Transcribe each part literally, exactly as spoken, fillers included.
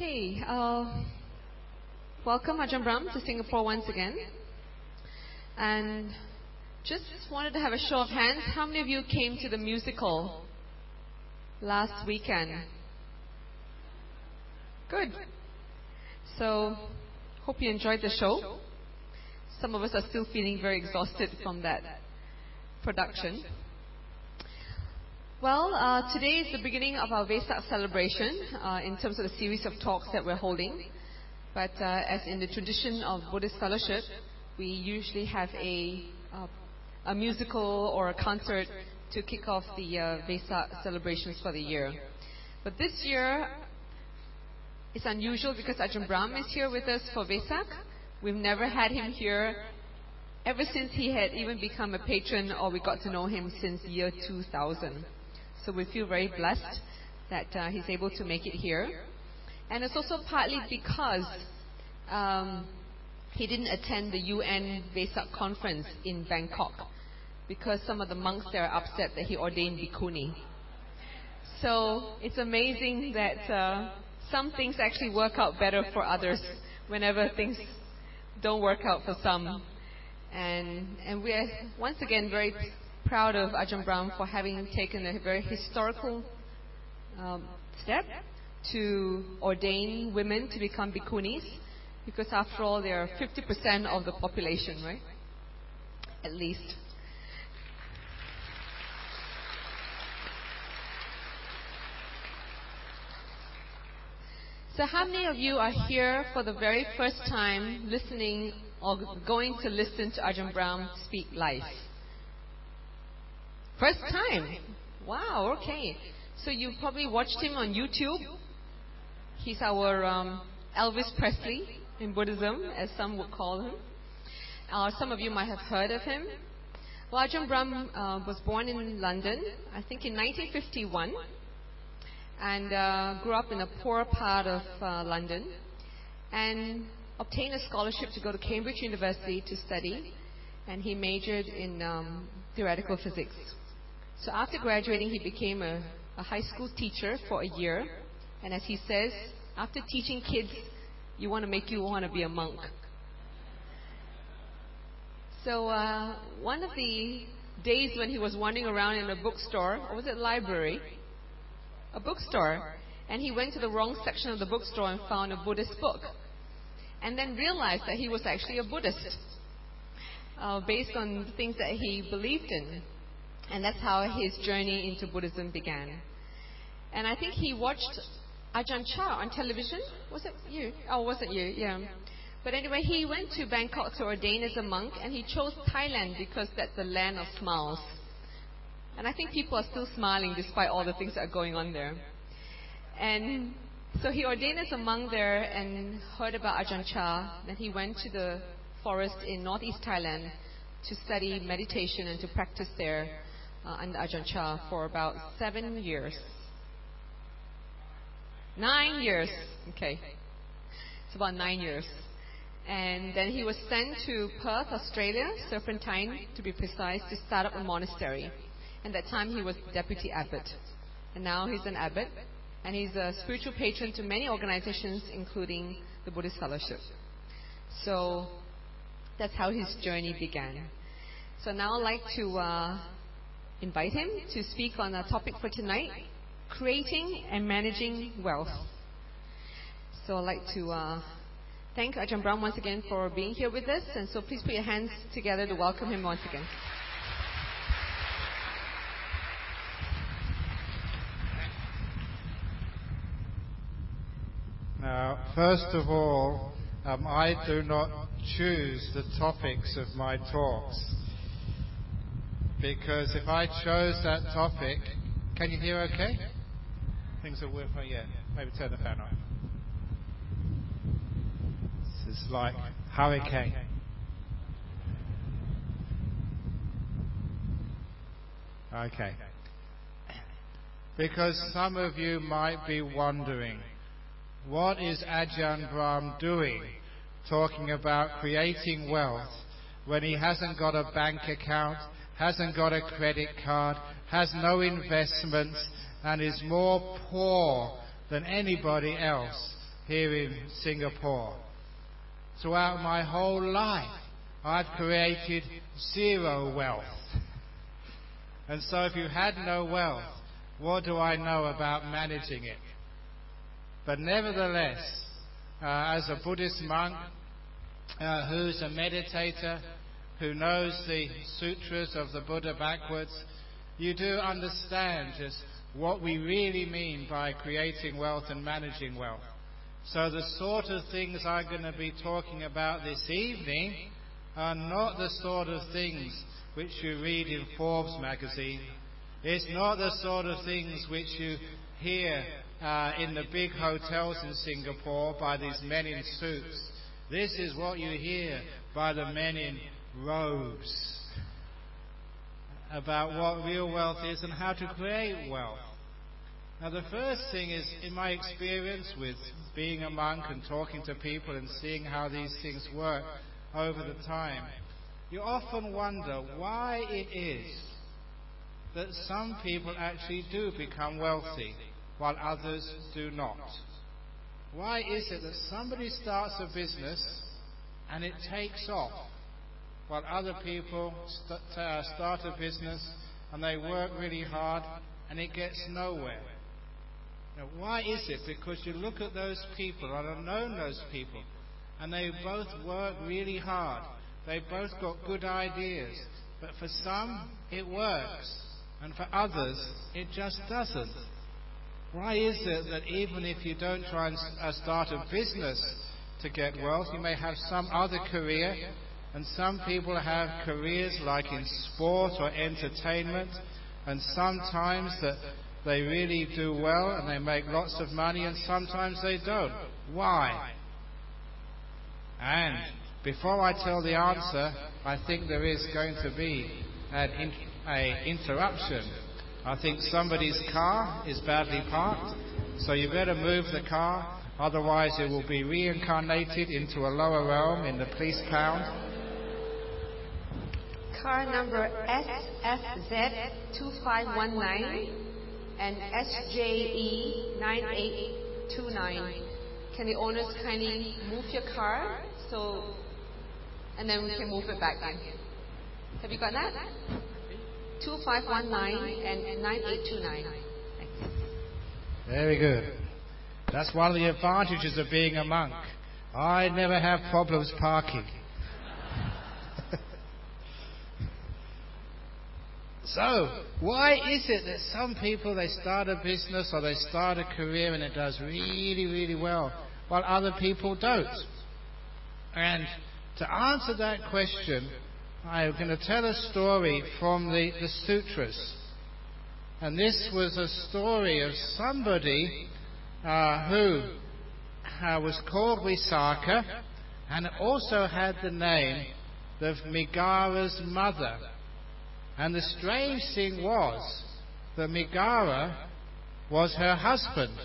Okay, uh, welcome Ajahn Brahm to Singapore once again. And just wanted to have a show of hands. How many of you came to the musical last weekend? Good. So, hope you enjoyed the show. Some of us are still feeling very exhausted from that production. Well, uh, today is the beginning of our Vesak celebration uh, in terms of the series of talks that we're holding. But uh, as in the tradition of Buddhist fellowship, we usually have a uh, a musical or a concert to kick off the uh, Vesak celebrations for the year. But this year, it's unusual because Ajahn Brahm is here with us for Vesak. We've never had him here ever since he had even become a patron, or we got to know him since year two thousand. So we feel very blessed that uh, he's able to make it here. And it's also partly because um, he didn't attend the U N Vesak conference in Bangkok, because some of the monks there are upset that he ordained bhikkhuni. So it's amazing that uh, some things actually work out better for others whenever things don't work out for some. And, and we're once again very proud of Ajahn Brahm for having taken a very historical um, step to ordain women to become bhikkhunis, because after all, they are fifty percent of the population, right? At least. So how many of you are here for the very first time listening or going to listen to Ajahn Brahm speak live? First time? Wow, okay. So you probably watched him on YouTube. He's our um, Elvis Presley in Buddhism, as some would call him. Uh, some of you might have heard of him. Well, Ajahn Brahm uh, was born in London, I think in nineteen fifty-one, and uh, grew up in a poor part of uh, London, and obtained a scholarship to go to Cambridge University to study, and he majored in um, theoretical physics. So after graduating, he became a, a high school teacher for a year. And as he says, after teaching kids, you want to make you want to be a monk. So uh, one of the days when he was wandering around in a bookstore, or was it library? A bookstore. And he went to the wrong section of the bookstore and found a Buddhist book. And then realized that he was actually a Buddhist, uh, based on the things that he believed in. And that's how his journey into Buddhism began. And I think he watched Ajahn Chah on television. Was it you? Oh, wasn't you? Yeah. But anyway, he went to Bangkok to ordain as a monk, and he chose Thailand because that's the land of smiles. And I think people are still smiling despite all the things that are going on there. And so he ordained as a monk there and heard about Ajahn Chah. Then he went to the forest in northeast Thailand to study meditation and to practice there uh, under Ajahn Chah for about seven years. Nine years. Okay. It's about nine years. And then he was sent to Perth, Australia, Serpentine to be precise, to start up a monastery. And that time he was deputy abbot. And now he's an abbot. And he's a spiritual patron to many organizations, including the Buddhist Fellowship. So that's how his journey began. So now I'd like to uh, invite him to speak on our topic for tonight, creating and managing wealth. So I'd like to uh, thank Ajahn Brahm once again for being here with us. And so please put your hands together to welcome him once again. Now, first of all, um, I do not choose the topics of my talks, because if I chose that topic, can you hear okay? Things are working, oh, yeah, maybe turn the fan on. This is like hurricane. Okay. Because some of you might be wondering, what is Ajahn Brahm doing talking about creating wealth when he hasn't got a bank account, hasn't got a credit card, has no investments, and is more poor than anybody else? here in Singapore. Throughout my whole life, I've created zero wealth. And so if you had no wealth, what do I know about managing it? But nevertheless, uh, as a Buddhist monk uh, who's a meditator, who knows the sutras of the Buddha backwards, you do understand just what we really mean by creating wealth and managing wealth. So the sort of things I'm going to be talking about this evening are not the sort of things which you read in Forbes magazine. It's not the sort of things which you hear uh, in the big hotels in Singapore by these men in suits. This is what you hear by the men in robes about what real wealth is and how to create wealth. Now, the first thing is, in my experience with being a monk and talking to people and seeing how these things work over the time, you often wonder why it is that some people actually do become wealthy while others do not. Why is it that somebody starts a business and it takes off while other people st- uh, start a business and they work really hard and it gets nowhere? Now, why is it? Because you look at those people, and I've known those people, and they both work really hard. They both got good ideas. But for some, it works. And for others, it just doesn't. Why is it that even if you don't try and uh, start a business to get wealth, you may have some other career, and some people have careers like in sport or entertainment, and sometimes that they really do well and they make lots of money, and sometimes they don't. Why? And before I tell the answer, I think there is going to be an in, a interruption. I think somebody's car is badly parked, so you better move the car, otherwise it will be reincarnated into a lower realm in the police pound. Car number S F Z two five one nine and S J E nine eight two nine. Can the owners kindly move your car so, and then we can move it back in? Have you got that? two five one nine and nine eight two nine. Thanks. Very good. That's one of the advantages of being a monk. I never have problems parking. So, why is it that some people, they start a business or they start a career and it does really, really well, while other people don't? And to answer that question, I'm going to tell a story from the, the sutras. And this was a story of somebody uh, who uh, was called Visakha and also had the name of Megara's mother. And the strange thing was that Megara was her husband.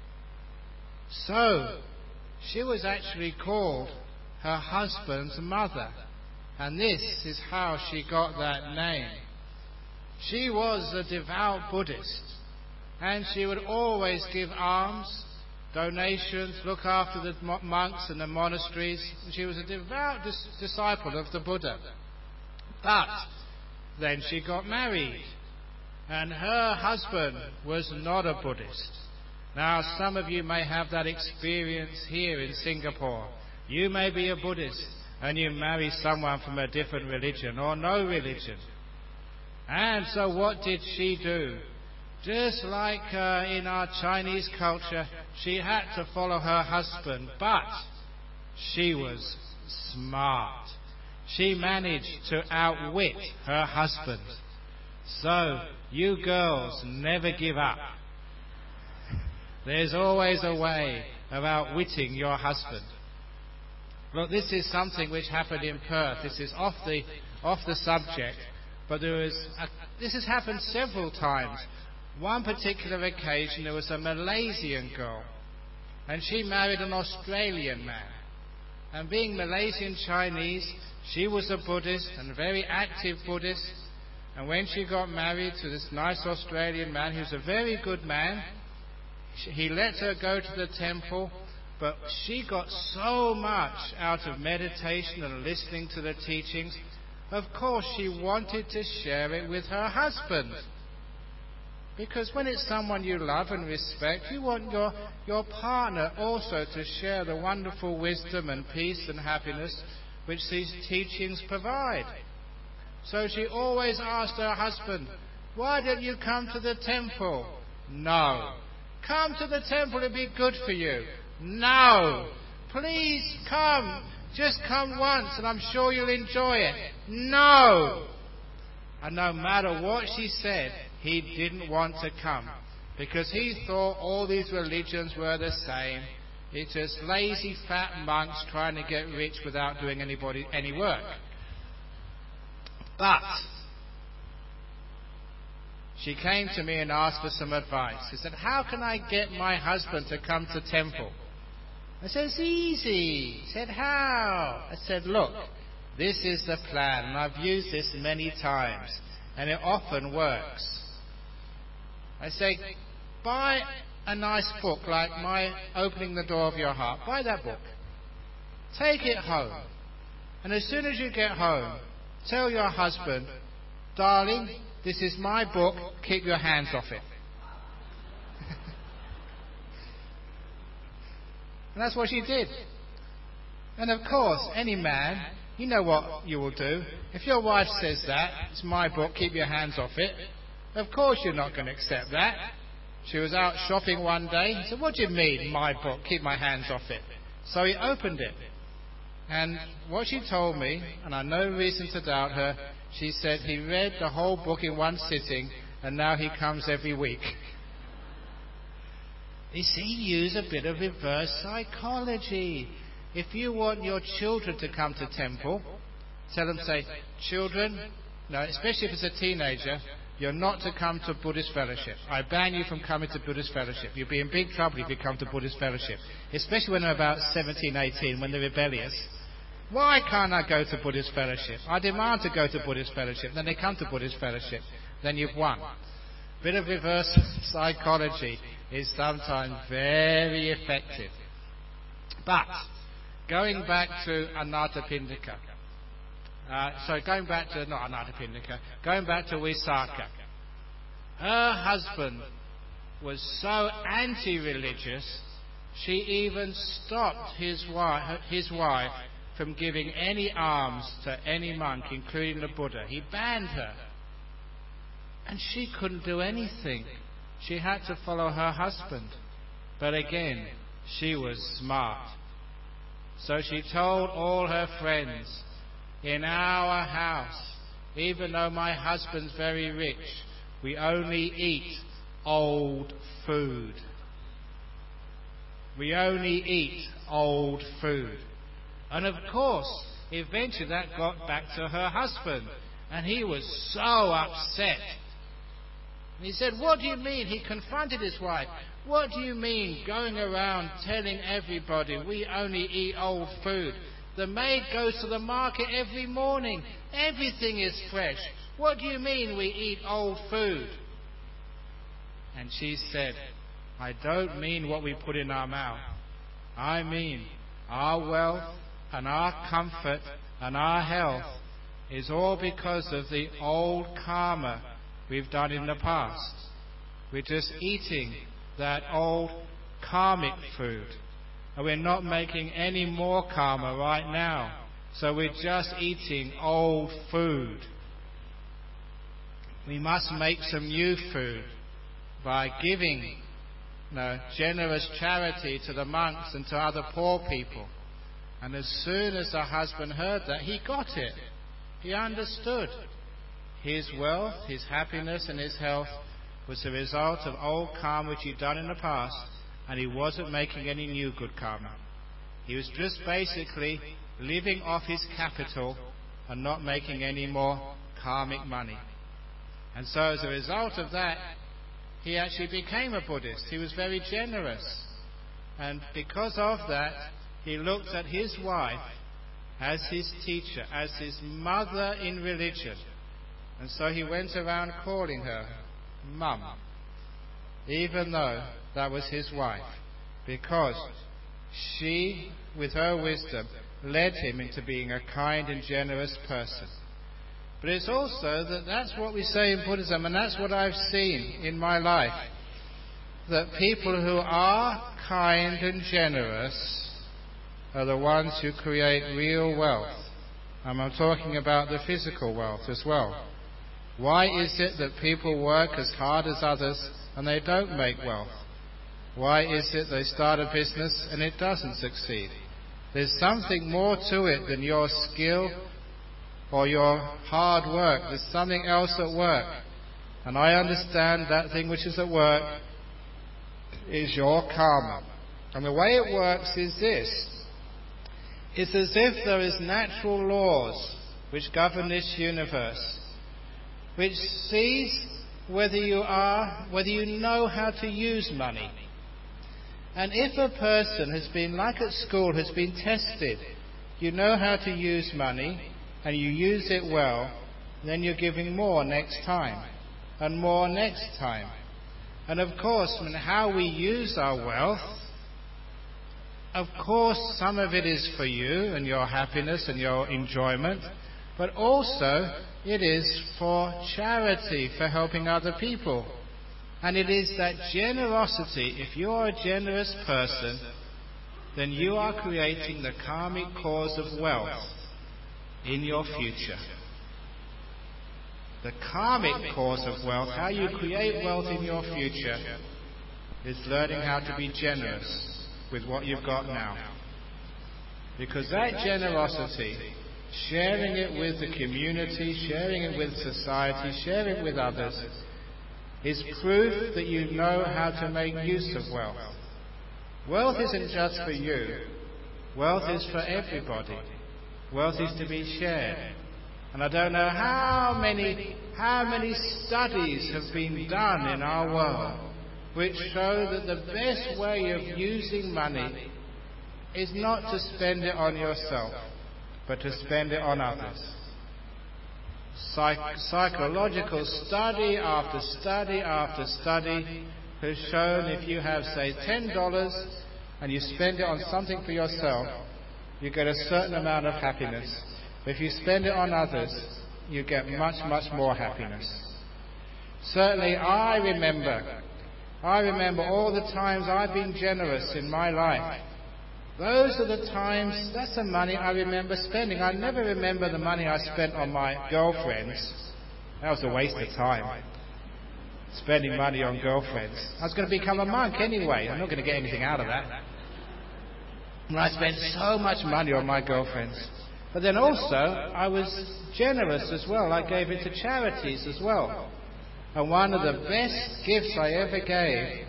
So, she was actually called her husband's mother. And this is how she got that name. She was a devout Buddhist. And she would always give alms, donations, look after the monks and the monasteries. She was a devout dis- disciple of the Buddha. But then she got married, and her husband was not a Buddhist. Now, some of you may have that experience here in Singapore. You may be a Buddhist, and you marry someone from a different religion or no religion. And so what did she do? Just like uh, in our Chinese culture, she had to follow her husband, but she was smart. She managed to outwit her husband. So, you girls, never give up. There's always a way of outwitting your husband. Look, this is something which happened in Perth. This is off the off the subject, but there was a, this has happened several times. One particular occasion, there was a Malaysian girl, and she married an Australian man. And being Malaysian Chinese, she was a Buddhist and a very active Buddhist. And when she got married to this nice Australian man, who was a very good man, he let her go to the temple But she got so much out of meditation and listening to the teachings, of course she wanted to share it with her husband. Because when it's someone you love and respect, you want your, your partner also to share the wonderful wisdom and peace and happiness which these teachings provide. So she always asked her husband, "Why don't you come to the temple?" "No." "Come to the temple, it'll be good for you." "No." "Please come. Just come once and I'm sure you'll enjoy it." "No." And no matter what she said, he didn't want to come, because he thought all these religions were the same. It's just lazy fat monks trying to get rich without doing anybody any work. But she came to me and asked for some advice. She said, "How can I get my husband to come to temple?" I said, "It's easy." She said, "How?" I said, "Look, this is the plan, and I've used this many times, and it often works." I say, buy a nice book like my Opening the Door of Your Heart. Buy that book. Take it home. And as soon as you get home, tell your husband, "Darling, this is my book. Keep your hands off it." And that's what she did. And of course, any man, you know what you will do. If your wife says that, "It's my book, keep your hands off it," of course you're not going to accept that. She was out shopping one day. He said, "What do you mean, my book, keep my hands off it?" So he opened it. And what she told me, and I have no reason to doubt her, she said he read the whole book in one sitting, and now he comes every week. You see, use a bit of reverse psychology. If you want your children to come to temple, tell them, say, "Children," no, especially if it's a teenager, "you're not to come to Buddhist fellowship. I ban you from coming to Buddhist fellowship. You'll be in big trouble if you come to Buddhist fellowship." Especially when they're about seventeen, eighteen, when they're rebellious. "Why can't I go to Buddhist fellowship? I demand to go to Buddhist fellowship." Then they come to Buddhist fellowship. Then you've won. Bit of reverse psychology is sometimes very effective. But, going back to Anathapindika, Uh, so going back to, not Anathapindika, going back to Visakha. Her husband was so anti-religious, she even stopped his wife, his wife from giving any alms to any monk, including the Buddha. He banned her. And she couldn't do anything. She had to follow her husband. But again, she was smart. So she told all her friends, "In our house, even though my husband's very rich, we only eat old food. We only eat old food." And of course, eventually that got back to her husband, and he was so upset. And he said, "What do you mean?" He confronted his wife. "What do you mean going around telling everybody we only eat old food? The maid goes to the market every morning. Everything is fresh. What do you mean we eat old food?" And she said, "I don't mean what we put in our mouth. I mean our wealth and our comfort and our health is all because of the old karma we've done in the past. We're just eating that old karmic food. And we're not making any more karma right now. So we're just eating old food. We must make some new food by giving you know, generous charity to the monks and to other poor people." And as soon as her husband heard that, he got it. He understood. His wealth, his happiness and his health was the result of old karma which he'd done in the past, and he wasn't making any new good karma. He was just basically living off his capital and not making any more karmic money. And so as a result of that, he actually became a Buddhist. He was very generous. And because of that, he looked at his wife as his teacher, as his mother in religion. And so he went around calling her Mum, even though that was his wife, because she, with her wisdom, led him into being a kind and generous person. But it's also that that's what we say in Buddhism, and that's what I've seen in my life, that people who are kind and generous are the ones who create real wealth. And I'm talking about the physical wealth as well. Why is it that people work as hard as others and they don't make wealth? Why is it they start a business and it doesn't succeed? There's something more to it than your skill or your hard work. There's something else at work. And I understand that thing which is at work is your karma. And the way it works is this. It's as if there is natural laws which govern this universe, which sees whether you are, whether you know how to use money. And if a person has been, like at school, has been tested, you know how to use money, and you use it well, then you're giving more next time, and more next time. And of course, I mean, how we use our wealth, of course, some of it is for you and your happiness and your enjoyment, but also it is for charity, for helping other people. And it is that generosity. If you are a generous person, then you are creating the karmic cause of wealth in your future. The karmic cause of wealth, how you create wealth in your future, is learning how to be generous with what you've got now. Because that generosity, sharing it with the community, sharing it with society, sharing it with others, is proof that you know how to make use of wealth. Wealth isn't just for you. Wealth is for everybody. Wealth is to be shared. And I don't know how many, how many studies have been done in our world which show that the best way of using money is not to spend it on yourself, but to spend it on others. Psych- psychological study after study after study has shown if you have, say, ten dollars and you spend it on something for yourself, you get a certain amount of happiness. If you spend it on others, you get much, much more happiness. Certainly I remember, I remember all the times I've been generous in my life. Those are the times, that's the money I remember spending. I never remember the money I spent on my girlfriends. That was a waste of time, spending money on girlfriends. I was going to become a monk anyway. I'm not going to get anything out of that. And I spent so much money on my girlfriends. But then also, I was generous as well. I gave it to charities as well. And one of the best gifts I ever gave,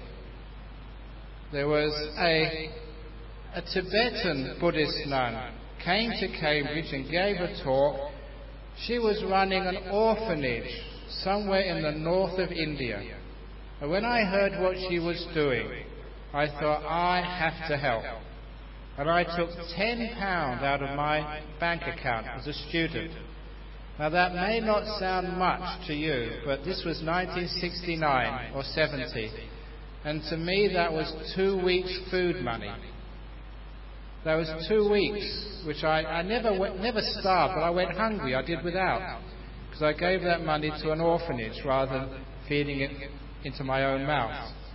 there was a... A Tibetan Buddhist nun came to Cambridge and gave a talk. She was running an orphanage somewhere in the north of India. And when I heard what she was doing, I thought, I have to help. And I took ten pounds out of my bank account as a student. Now that may not sound much to you, but this was nineteen sixty-nine or seventy. And to me that was two weeks' food money. That was two weeks, which I, I never went, never starved, but I went hungry. I did without, because I gave that money to an orphanage rather than feeding it into my own mouth.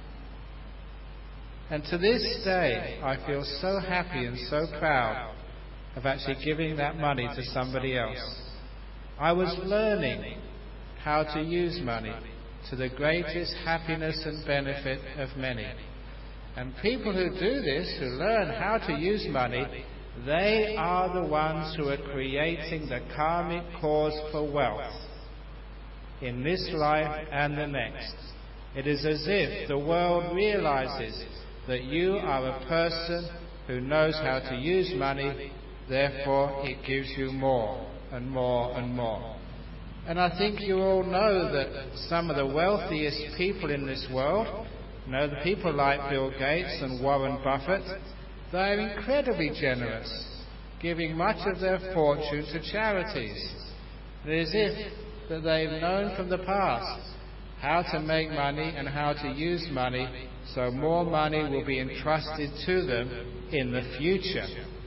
And to this day, I feel so happy and so proud of actually giving that money to somebody else. I was learning how to use money to the greatest happiness and benefit of many. And people who do this, who learn how to use money, they are the ones who are creating the karmic cause for wealth in this life and the next. It is as if the world realizes that you are a person who knows how to use money, therefore it gives you more and more and more. And I think you all know that some of the wealthiest people in this world, you know, the people like Bill Gates and Warren Buffett, they are incredibly generous, giving much of their fortune to charities. It is as if that they've known from the past how to make money and how to use money so more money will be entrusted to them in the future.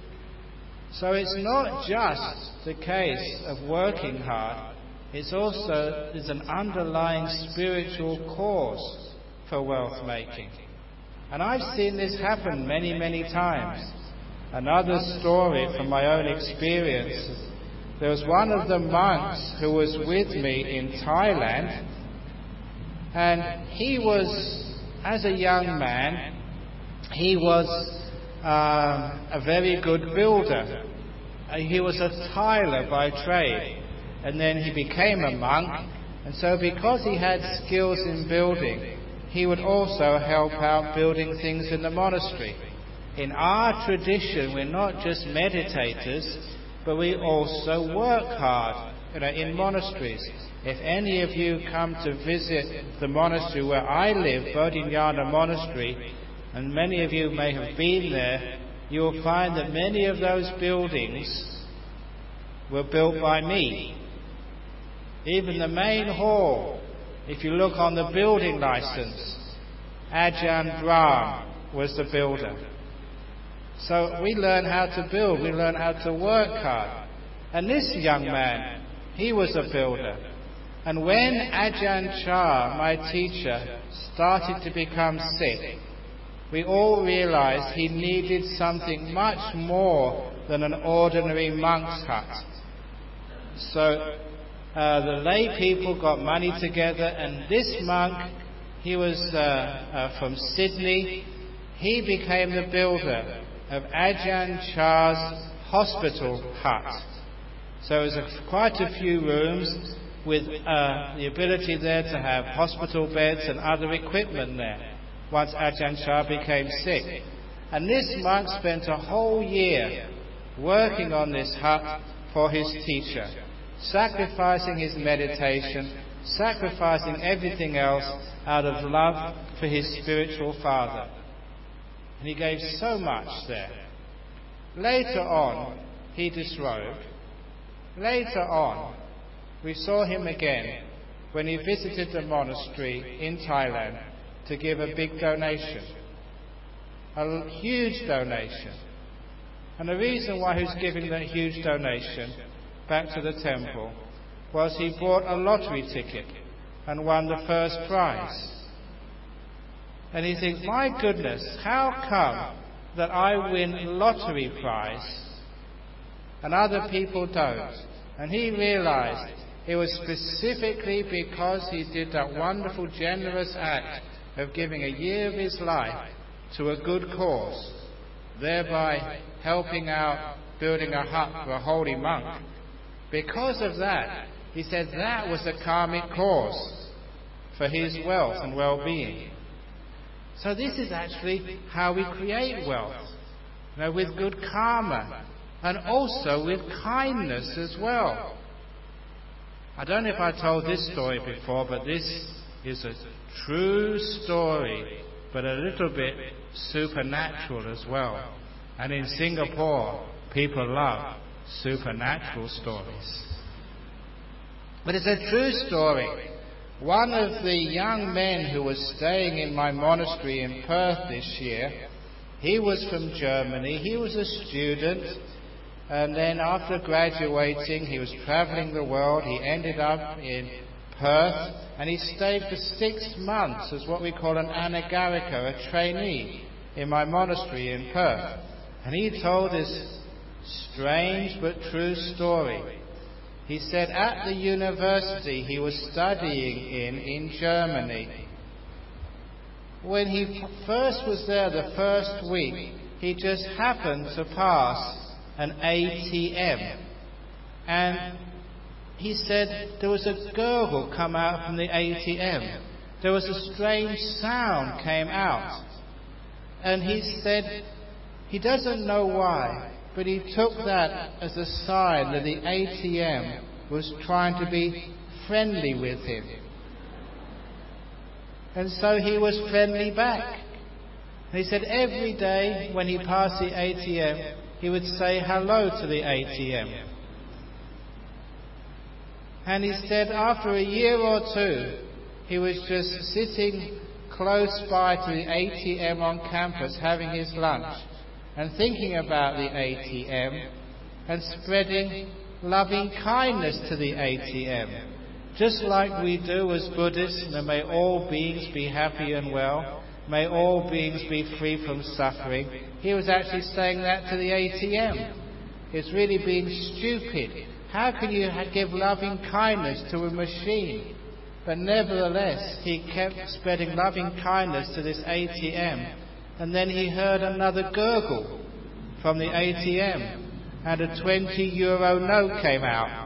So it's not just the case of working hard, it's also there's an underlying spiritual cause for wealth making. And I've seen this happen many, many times. Another story from my own experience. There was one of the monks who was with me in Thailand, and he was, as a young man, he was um, a very good builder. Uh, he was a tiler by trade, and then he became a monk, and so because he had skills in building, he would also help out building things in the monastery. In our tradition, we're not just meditators, but we also work hard, you know, in monasteries. If any of you come to visit the monastery where I live, Bodhinyana Monastery, and many of you may have been there, you will find that many of those buildings were built by me. Even the main hall, if you look on the building license, Ajahn Brahm was the builder. So we learn how to build, we learn how to work hard. And this young man, he was a builder. And when Ajahn Chah, my teacher, started to become sick, we all realized he needed something much more than an ordinary monk's hut. So uh, the lay people got money together, and this monk, he was uh, uh, from Sydney, he became the builder of Ajahn Chah's hospital hut. So it was a, quite a few rooms with uh, the ability there to have hospital beds and other equipment there once Ajahn Chah became sick. And this monk spent a whole year working on this hut for his teacher, sacrificing his meditation, sacrificing everything else out of love for his spiritual father. And he gave so much there. Later on, he disrobed. Later on, we saw him again when he visited the monastery in Thailand to give a big donation, a huge donation. And the reason why he was giving that huge donation back to the temple was he bought a lottery ticket and won the first prize. And he thinks, my goodness, how come that I win lottery prize and other people don't? And he realized it was specifically because he did that wonderful, generous act of giving a year of his life to a good cause, thereby helping out building a hut for a holy monk. Because of that, he said that was a karmic cause for his wealth and well-being. So this is actually how we create wealth, you know, with good karma and also with kindness as well. I don't know if I told this story before, but this is a true story, but a little bit supernatural as well. And in Singapore, people love supernatural stories. But it's a true story. One of the young men who was staying in my monastery in Perth this year, he was from Germany. He was a student, and then after graduating, he was travelling the world. He ended up in Perth, and he stayed for six months as what we call an anagarika, a trainee, in my monastery in Perth. And he told this strange but true story. He said at the university he was studying in, in Germany, when he first was there the first week, he just happened to pass an A T M. And he said there was a gurgle come out from the A T M. There was a strange sound came out. And he said he doesn't know why, but he took that as a sign that the A T M was trying to be friendly with him. And so he was friendly back. And he said every day when he passed the A T M, he would say hello to the A T M. And he said after a year or two, he was just sitting close by to the A T M on campus having his lunch and thinking about the A T M and spreading loving kindness to the A T M. Just like we do as Buddhists, and may all beings be happy and well, may all beings be free from suffering. He was actually saying that to the A T M. It's really being stupid. How can you give loving kindness to a machine? But nevertheless, he kept spreading loving kindness to this A T M. And then he heard another gurgle from the A T M, and a twenty euro note came out.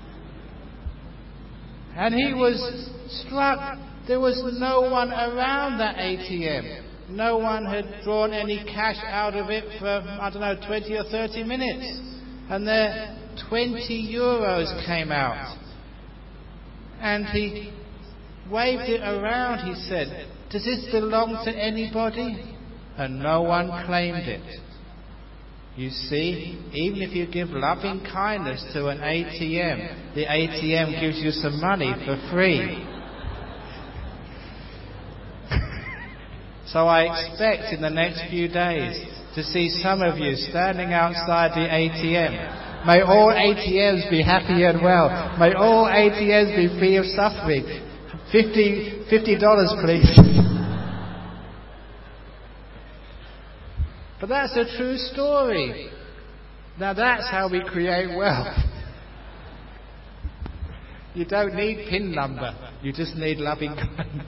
And he was struck. There was no one around that A T M. No one had drawn any cash out of it for, I don't know, twenty or thirty minutes. And there, twenty euros came out. And he waved it around, he said, "Does this belong to anybody?" And no one claimed it. You see, even if you give loving kindness to an A T M, the A T M gives you some money for free. So I expect in the next few days to see some of you standing outside the A T M. May all A T Ms be happy and well. May all A T Ms be free of suffering. Fifty, fifty dollars, please. But that's a true story. Now that's how we create wealth. You don't need PIN number. You just need loving kindness.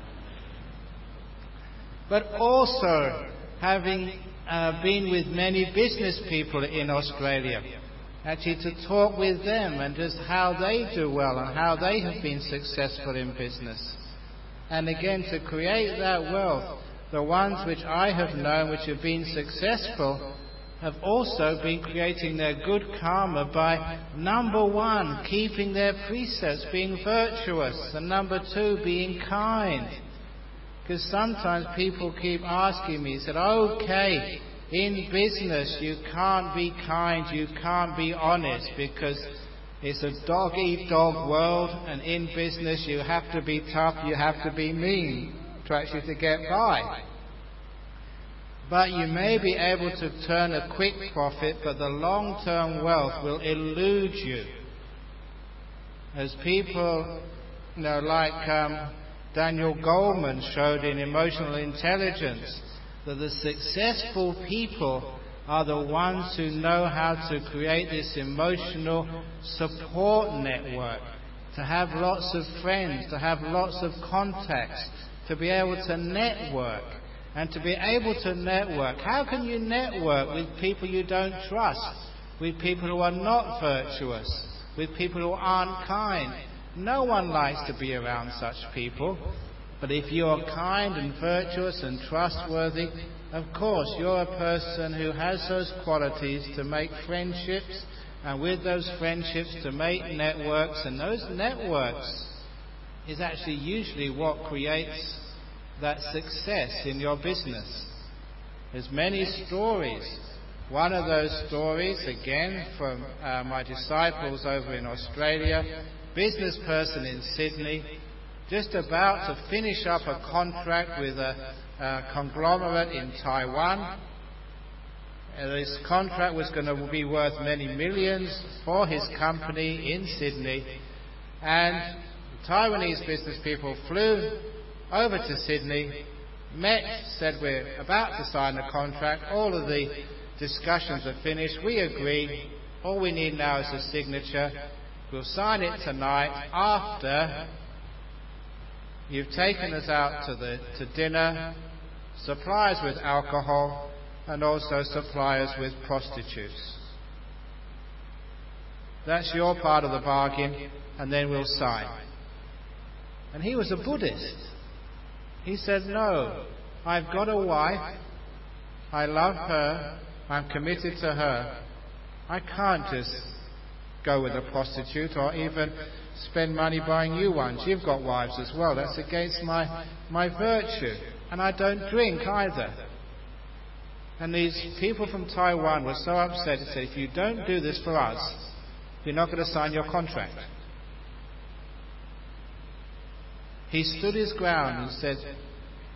But also, having uh, been with many business people in Australia, actually to talk with them and just how they do well and how they have been successful in business. And again, to create that wealth, the ones which I have known which have been successful have also been creating their good karma by, number one, keeping their precepts, being virtuous, and number two, being kind. Because sometimes people keep asking me, said, okay, in business you can't be kind, you can't be honest, because it's a dog-eat-dog world, and in business you have to be tough, you have to be mean to actually to get by. But you may be able to turn a quick profit, but the long-term wealth will elude you. As people, you know, like um, Daniel Goleman showed in Emotional Intelligence, that the successful people are the ones who know how to create this emotional support network, to have lots of friends, to have lots of contacts, to be able to network. And to be able to network. How can you network with people you don't trust? With people who are not virtuous? With people who aren't kind? No one likes to be around such people. But if you are kind and virtuous and trustworthy, of course you're a person who has those qualities to make friendships, and with those friendships to make networks, and those networks is actually usually what creates that success in your business. There's many stories. One of those stories, again, from uh, my disciples over in Australia, business person in Sydney, just about to finish up a contract with a, a conglomerate in Taiwan. Uh, this contract was going to be worth many millions for his company in Sydney, and the Taiwanese business people flew over to Sydney, met, said we're about to sign the contract, all of the discussions are finished, we agree, all we need now is a signature, we'll sign it tonight after you've taken us out to, the, to dinner, supply us with alcohol, and also supply us with prostitutes. That's your part of the bargain, and then we'll sign. And he was a Buddhist. He said, no, I've got a wife, I love her, I'm committed to her. I can't just go with a prostitute or even spend money buying you ones. You've got wives as well. That's against my, my virtue. And I don't drink either. And these people from Taiwan were so upset, they said, if you don't do this for us, you're not going to sign your contract. He stood his ground and said,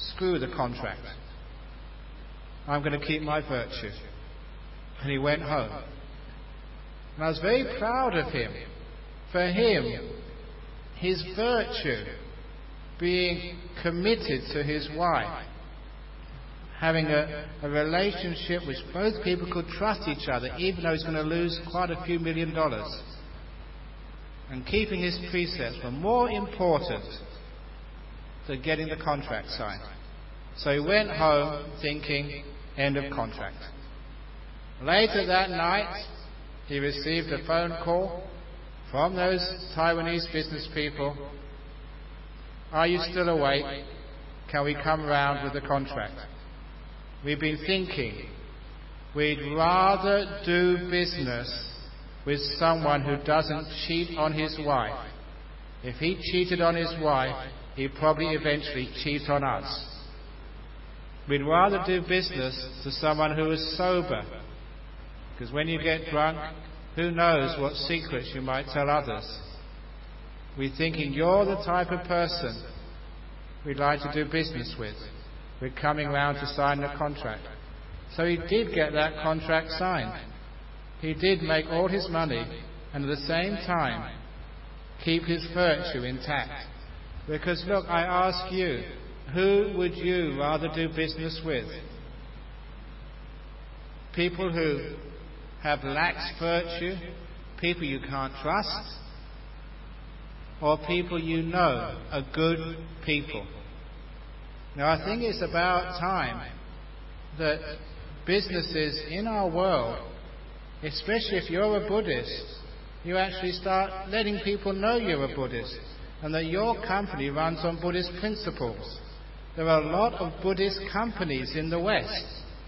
Screw the contract. I'm going to keep my virtue. And he went home. And I was very proud of him. For him, his virtue, being committed to his wife, having a, a relationship which both people could trust each other, even though he's going to lose quite a few million dollars, and keeping his precepts were more important than getting the contract signed. So he went home thinking, end of contract. Later that night, he received a phone call from those Taiwanese business people. Are you still awake? Can we come round with the contract? We've been thinking we'd rather do business with someone who doesn't cheat on his wife. If he cheated on his wife, he'd probably eventually cheat on us. We'd rather do business to someone who is sober, because when you get drunk, who knows what secrets you might tell others. We're thinking you're the type of person we'd like to do business with. We're coming round to sign the contract. So he did get that contract signed. He did make all his money and at the same time keep his virtue intact. Because look, I ask you, who would you rather do business with? People who have lax virtue, people you can't trust, or people you know are good people? Now I think it's about time that businesses in our world, especially if you're a Buddhist, you actually start letting people know you're a Buddhist and that your company runs on Buddhist principles. There are a lot of Buddhist companies in the West.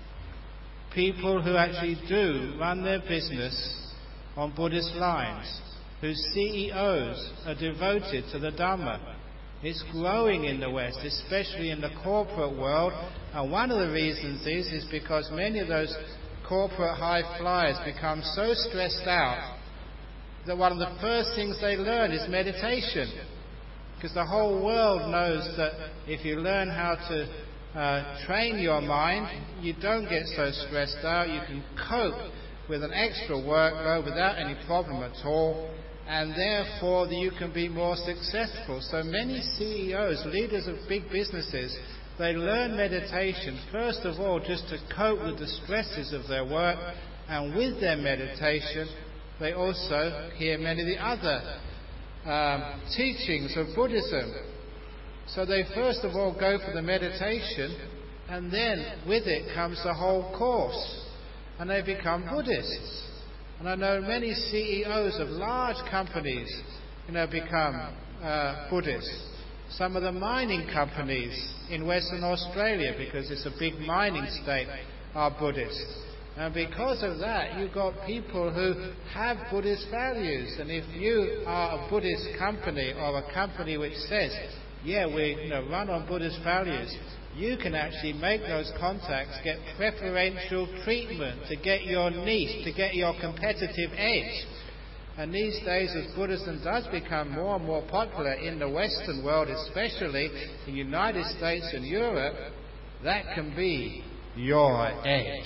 People who actually do run their business on Buddhist lines, whose C E Os are devoted to the Dhamma. It's growing in the West, especially in the corporate world, and one of the reasons is, is because many of those corporate high flyers become so stressed out that one of the first things they learn is meditation. Because the whole world knows that if you learn how to uh, train your mind, you don't get so stressed out, you can cope with an extra workload without any problem at all, and therefore you can be more successful. So many C E Os, leaders of big businesses, they learn meditation, first of all, just to cope with the stresses of their work, and with their meditation, they also hear many of the other um, teachings of Buddhism. So they first of all go for the meditation, and then with it comes the whole course, and they become Buddhists. And I know many C E Os of large companies, you know, become uh, Buddhists. Some of the mining companies in Western Australia, because it's a big mining state, are Buddhist. And because of that, you've got people who have Buddhist values. And if you are a Buddhist company, or a company which says, yeah, we you know, run on Buddhist values, you can actually make those contacts, get preferential treatment to get your niche, to get your competitive edge. And these days, as Buddhism does become more and more popular in the Western world, especially in the United States and Europe, that can be your edge.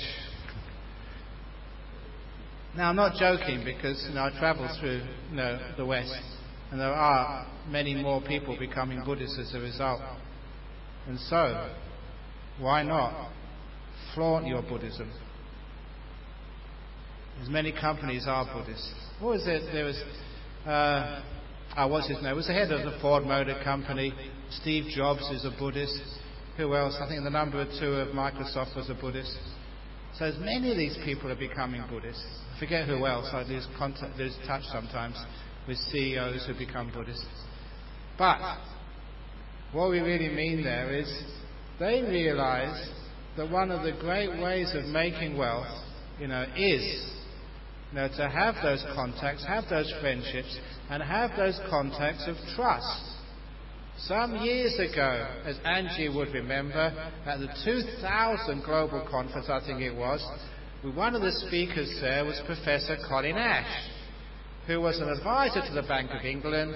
Now, I'm not joking, because you know, I travel through you know, the West, and there are many more people becoming Buddhists as a result. And so, why not flaunt your Buddhism? As many companies are Buddhist. What was it? There was, uh, oh, what's his name? It was the head of the Ford Motor Company. Steve Jobs is a Buddhist. Who else? I think the number two of Microsoft was a Buddhist. So as many of these people are becoming Buddhists. I forget who else. I lose contact, lose touch sometimes with C E Os who become Buddhists. But what we really mean there is they realise that one of the great ways of making wealth, you know, is you know, to have those contacts, have those friendships, and have those contacts of trust. Some years ago, as Angie would remember, at the two thousand Global Conference, I think it was, one of the speakers there was Professor Colin Ash, who was an advisor to the Bank of England,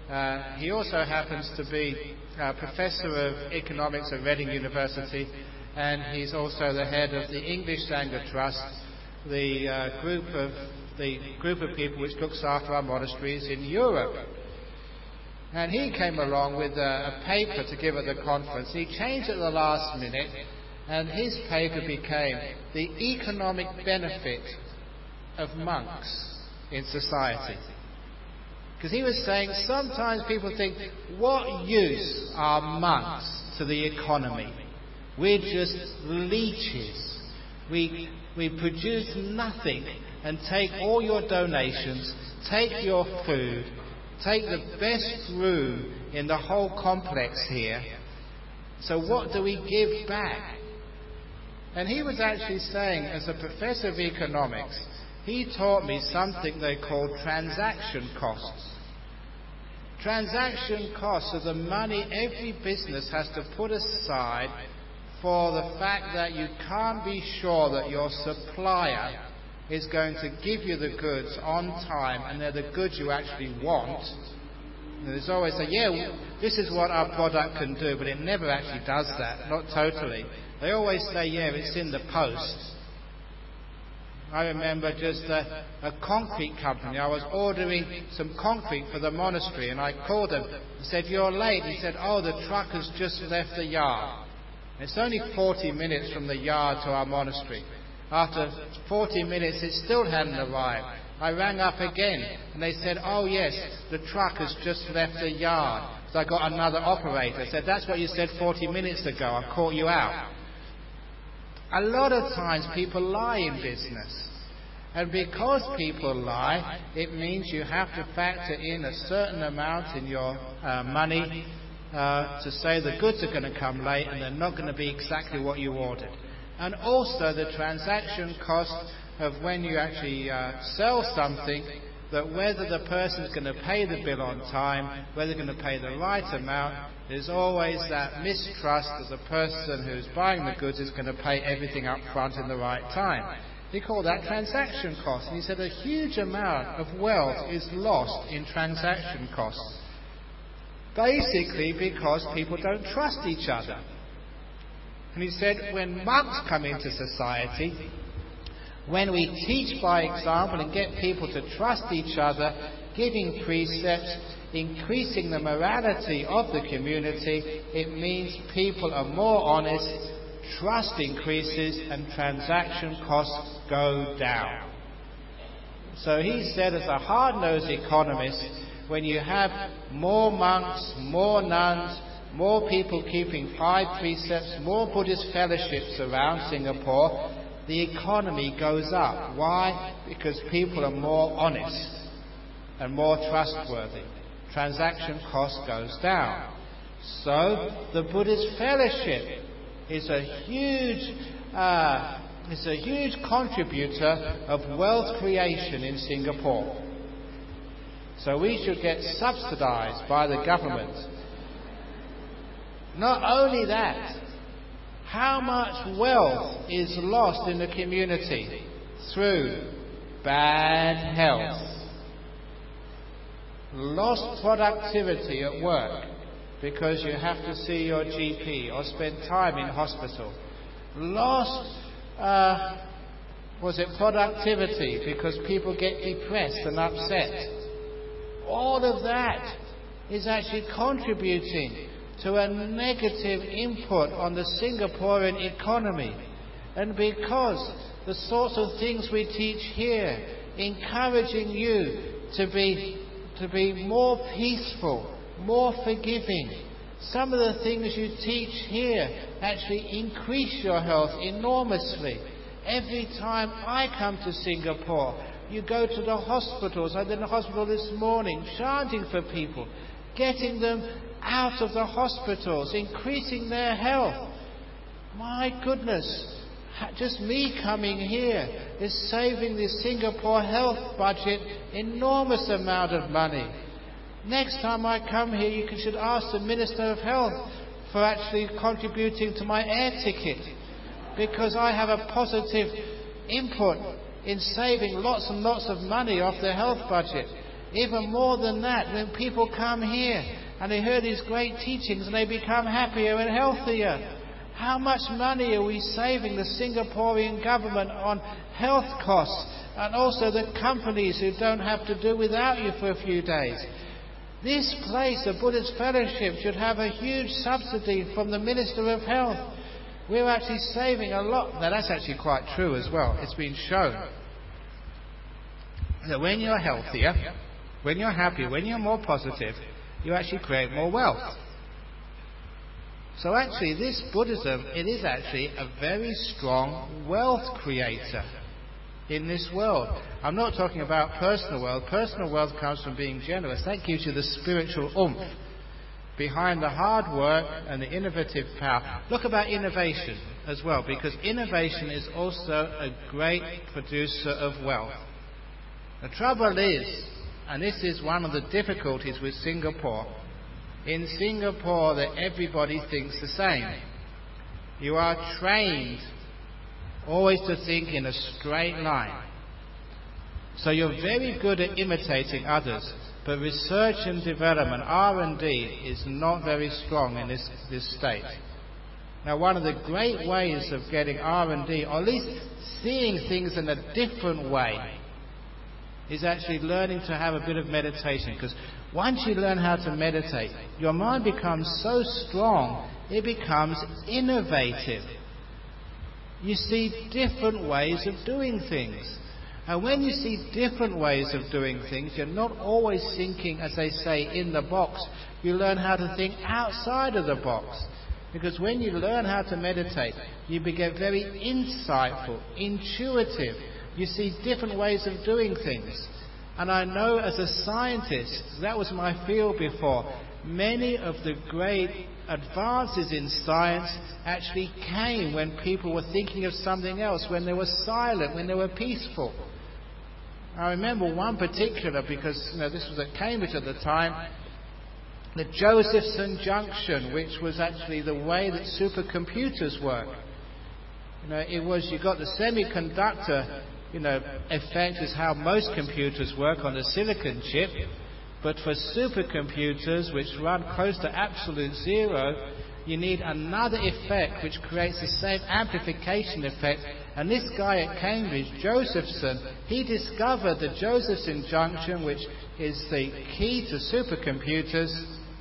Uh, he also happens to be a professor of economics at Reading University, and he's also the head of the English Sangha Trust, the uh, group of the group of people which looks after our monasteries in Europe. And he came along with a, a paper to give at the conference. He changed at the last minute, and his paper became the economic benefit of monks in society. Because he was saying sometimes people think, what use are monks to the economy? We're just leeches. We, we produce nothing and take all your donations, take your food, take the best room in the whole complex here. So what do we give back? And he was actually saying, as a professor of economics, he taught me something they call transaction costs. Transaction costs are the money every business has to put aside for the fact that you can't be sure that your supplier is going to give you the goods on time and they're the goods you actually want. And there's always a, yeah, this is what our product can do, but it never actually does that, not totally. They always say, yeah, it's in the post. I remember just a, a concrete company. I was ordering some concrete for the monastery, and I called them and said, you're late. He said, oh, the truck has just left the yard. It's only forty minutes from the yard to our monastery. After forty minutes, it still hadn't arrived. I rang up again, and they said, oh, yes, the truck has just left the yard. So I got another operator. I said, that's what you said forty minutes ago. I caught you out. A lot of times people lie in business. And because people lie, it means you have to factor in a certain amount in your uh, money uh, to say the goods are going to come late and they're not going to be exactly what you ordered. And also the transaction cost of when you actually uh, sell something, that whether the person's going to pay the bill on time, whether they're going to pay the right amount, there's always that mistrust that the person who's buying the goods is going to pay everything up front in the right time. He called that transaction cost. And he said a huge amount of wealth is lost in transaction costs. Basically because people don't trust each other. And he said when monks come into society, when we teach by example and get people to trust each other, giving precepts, increasing the morality of the community, it means people are more honest, trust increases, and transaction costs go down. So he said, as a hard-nosed economist, when you have more monks, more nuns, more people keeping five precepts, more Buddhist fellowships around Singapore, the economy goes up. Why? Because people are more honest and more trustworthy. Transaction cost goes down. So the Buddhist fellowship is a huge, uh, is a huge contributor of wealth creation in Singapore. So we should get subsidised by the government. Not only that, how much wealth is lost in the community through bad health, lost productivity at work because you have to see your G P or spend time in hospital, lost uh, was it productivity because people get depressed and upset. All of that is actually contributing to a negative input on the Singaporean economy. And because the sorts of things we teach here, encouraging you to be to be more peaceful, more forgiving, some of the things you teach here actually increase your health enormously. Every time I come to Singapore, you go to the hospitals. I was in the hospital this morning, chanting for people, getting them out of the hospitals, increasing their health. My goodness, just me coming here is saving the Singapore health budget enormous amount of money. Next time I come here, you should ask the Minister of Health for actually contributing to my air ticket, because I have a positive input in saving lots and lots of money off the health budget. Even more than that, when people come here and they hear these great teachings and they become happier and healthier. How much money are we saving the Singaporean government on health costs, and also the companies who don't have to do without you for a few days? This place, the Buddhist Fellowship, should have a huge subsidy from the Minister of Health. We're actually saving a lot. Now that's actually quite true as well. It's been shown that when you're healthier, when you're happier, when you're more positive, you actually create more wealth. So actually this Buddhism, it is actually a very strong wealth creator in this world. I'm not talking about personal wealth. Personal wealth comes from being generous. That gives you the spiritual oomph behind the hard work and the innovative power. Look about innovation as well, because innovation is also a great producer of wealth. The trouble is, and this is one of the difficulties with Singapore, in Singapore that everybody thinks the same. You are trained always to think in a straight line. So you're very good at imitating others, but research and development, R and D, is not very strong in this, this state. Now one of the great ways of getting R and D, or at least seeing things in a different way, is actually learning to have a bit of meditation. Because once you learn how to meditate, your mind becomes so strong, it becomes innovative. You see different ways of doing things. And when you see different ways of doing things, you're not always thinking, as they say, in the box. You learn how to think outside of the box. Because when you learn how to meditate, you get very insightful, intuitive. You see different ways of doing things. And I know as a scientist, that was my field before, many of the great advances in science actually came when people were thinking of something else, when they were silent, when they were peaceful. I remember one particular, because you know, this was at Cambridge at the time, the Josephson junction, which was actually the way that supercomputers work. You know, it was, you got the semiconductor, you know, effect is how most computers work on a silicon chip, but for supercomputers which run close to absolute zero, you need another effect which creates the same amplification effect. And this guy at Cambridge, Josephson, he discovered the Josephson junction, which is the key to supercomputers,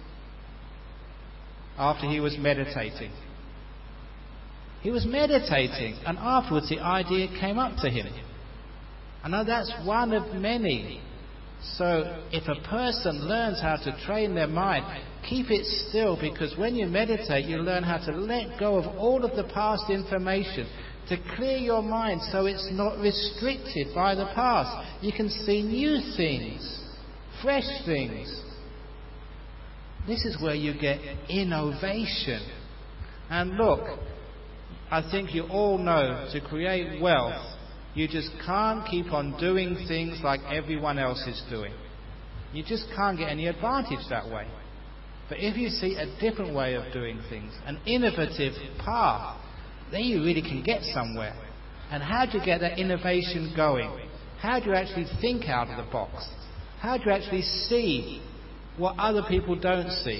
after he was meditating. He was meditating, and afterwards the idea came up to him. I know that's one of many. So if a person learns how to train their mind, keep it still, because when you meditate, you learn how to let go of all of the past information, to clear your mind so it's not restricted by the past. You can see new things, fresh things. This is where you get innovation. And look, I think you all know, to create wealth, you just can't keep on doing things like everyone else is doing. You just can't get any advantage that way. But if you see a different way of doing things, an innovative path, then you really can get somewhere. And how do you get that innovation going? How do you actually think out of the box? How do you actually see what other people don't see?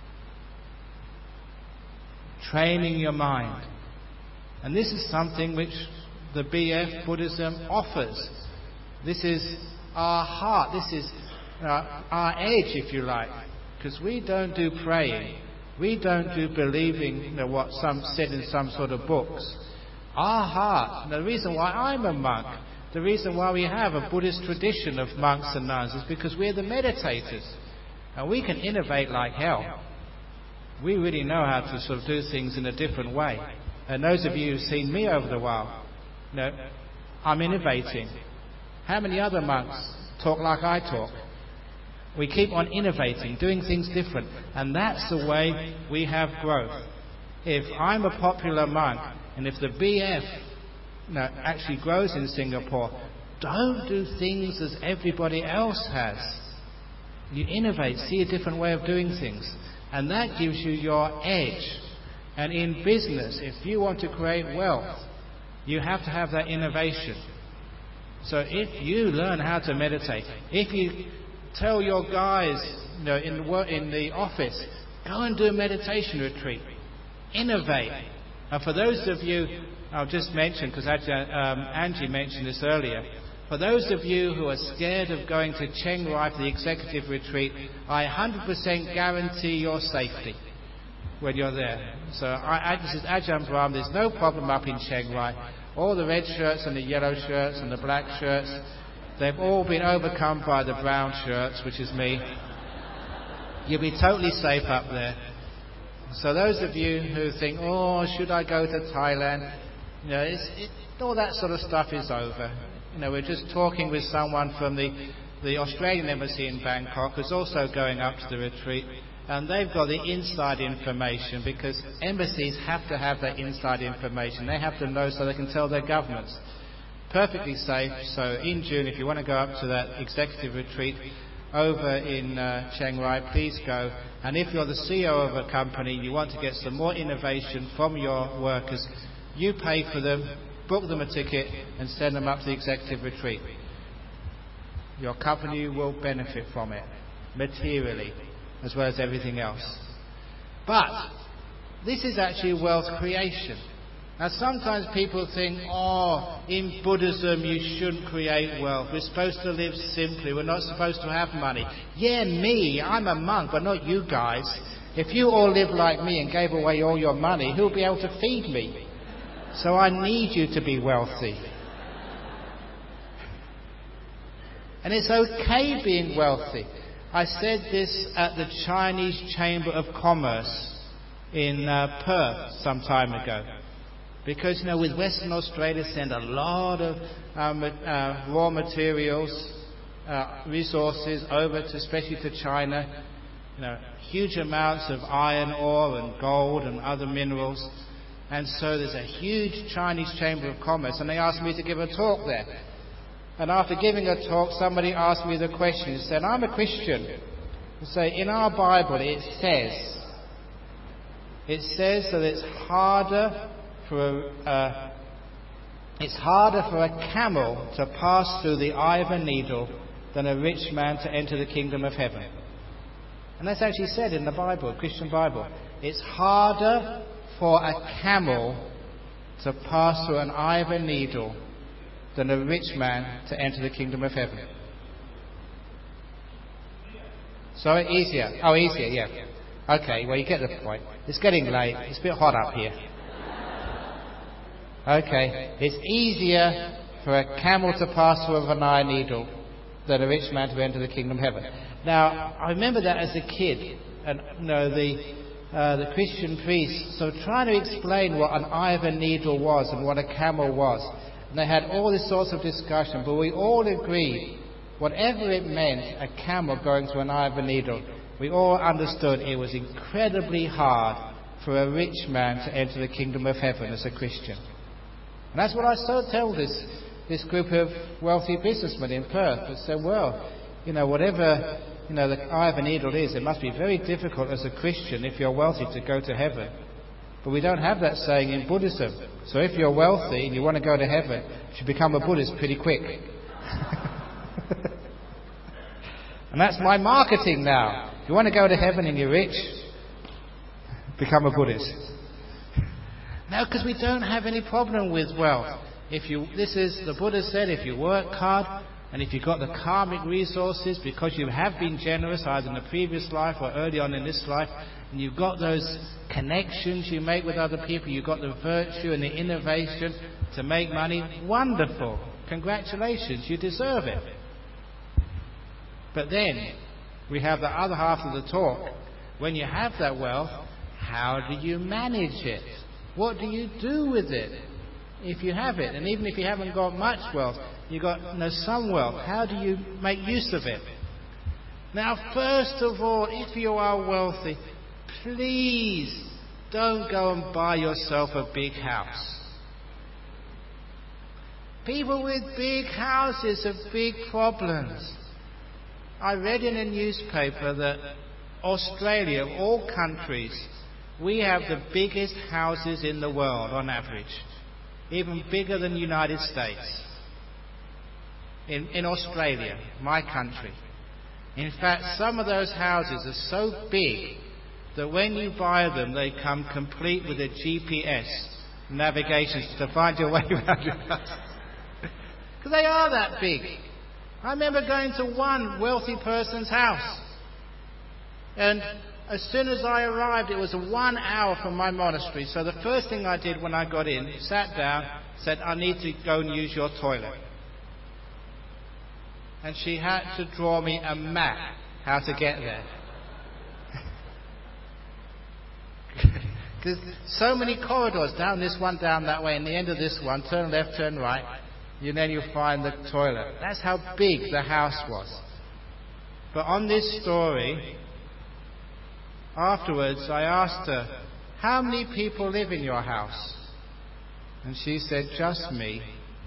Training your mind. And this is something which the B F Buddhism offers. This is our heart. This is uh, our edge, if you like. Because we don't do praying. We don't do believing, you know, what some said in some sort of books. Our heart, and the reason why I'm a monk, the reason why we have a Buddhist tradition of monks and nuns, is because we're the meditators. And we can innovate like hell. We really know how to sort of do things in a different way. And those of you who've seen me over the while, you know, I'm innovating. How many other monks talk like I talk? We keep on innovating, doing things different. And that's the way we have growth. If I'm a popular monk, and if the B F you know, actually grows in Singapore, don't do things as everybody else has. You innovate, see a different way of doing things. And that gives you your edge. And in business, if you want to create wealth, you have to have that innovation. So if you learn how to meditate, if you tell your guys, you know, in the, work, in the office, go and do a meditation retreat. Innovate. And for those of you, I'll just mention, because um, Angie mentioned this earlier, for those of you who are scared of going to Chiang Rai for the executive retreat, I one hundred percent guarantee your safety when you're there. So I, I, this is Ajahn Brahm. There's no problem up in Chiang Rai. All the red shirts and the yellow shirts and the black shirts, they've all been overcome by the brown shirts, which is me. You'll be totally safe up there. So those of you who think, oh, should I go to Thailand? You know, it's, it, all that sort of stuff is over. You know, we're just talking with someone from the, the Australian Embassy in Bangkok who's also going up to the retreat, and they've got the inside information, because embassies have to have that inside information. They have to know so they can tell their governments. Perfectly safe. So in June, if you want to go up to that executive retreat over in uh, Chiang Rai, please go. And if you're the C E O of a company and you want to get some more innovation from your workers, you pay for them, book them a ticket and send them up to the executive retreat. Your company will benefit from it, materially, as well as everything else. But this is actually wealth creation. Now sometimes people think, oh, in Buddhism you shouldn't create wealth. We're supposed to live simply. We're not supposed to have money. Yeah, me, I'm a monk, but not you guys. If you all lived like me and gave away all your money, who'll be able to feed me? So I need you to be wealthy. And it's okay being wealthy. I said this at the Chinese Chamber of Commerce in uh, Perth some time ago. Because, you know, with Western Australia send a lot of um, uh, raw materials, uh, resources over to, especially to China. You know, huge amounts of iron ore and gold and other minerals. And so there's a huge Chinese Chamber of Commerce, and they asked me to give a talk there. And after giving a talk, somebody asked me the question. He said, I'm a Christian. He said, in our Bible it says, it says that it's harder for a, uh, it's harder for a camel to pass through the eye of a needle than a rich man to enter the kingdom of heaven. And that's actually said in the Bible, Christian Bible. It's harder for a camel to pass through an eye of a needle than a rich man to enter the kingdom of heaven. Sorry, easier. Oh, easier, yeah. Okay, well, you get the point. It's getting late. It's a bit hot up here. Okay, it's easier for a camel to pass through an eye needle than a rich man to enter the kingdom of heaven. Now, I remember that as a kid, and you know, the uh, the Christian priests so trying to explain what an eye of a needle was and what a camel was. And they had all this sorts of discussion, but we all agreed, whatever it meant, a camel going through an eye of a needle, we all understood it was incredibly hard for a rich man to enter the kingdom of heaven as a Christian. And that's what I so tell this this group of wealthy businessmen in Perth. They said, well, you know, whatever, you know, the eye of a needle is, it must be very difficult as a Christian if you're wealthy to go to heaven. But we don't have that saying in Buddhism. So if you're wealthy and you want to go to heaven, you should become a Buddhist pretty quick. And that's my marketing now. If you want to go to heaven and you're rich, become a Buddhist. No, because we don't have any problem with wealth. If you, this is, the Buddha said, if you work hard and if you've got the karmic resources because you have been generous either in the previous life or early on in this life, and you've got those connections you make with other people, you've got the virtue and the innovation to make money, wonderful. Congratulations, you deserve it. But then, we have the other half of the talk. When you have that wealth, how do you manage it? What do you do with it if you have it? And even if you haven't got much wealth, you've got you know, some wealth. How do you make use of it? Now, first of all, if you are wealthy, please don't go and buy yourself a big house. People with big houses have big problems. I read in a newspaper that Australia, of all countries, we have the biggest houses in the world on average, even bigger than the United States. In, in Australia, my country. In fact, some of those houses are so big that when you buy them, they come complete with a G P S navigation to find your way around your house. Because they are that big. I remember going to one wealthy person's house, and as soon as I arrived, it was one hour from my monastery. So the first thing I did when I got in, sat down, said, I need to go and use your toilet. And she had to draw me a map how to get there. Because so many corridors, down this one, down that way, and the end of this one, turn left, turn right, and then you'll find the toilet. That's how big the house was. But on this story, afterwards I asked her, how many people live in your house? And she said, just me.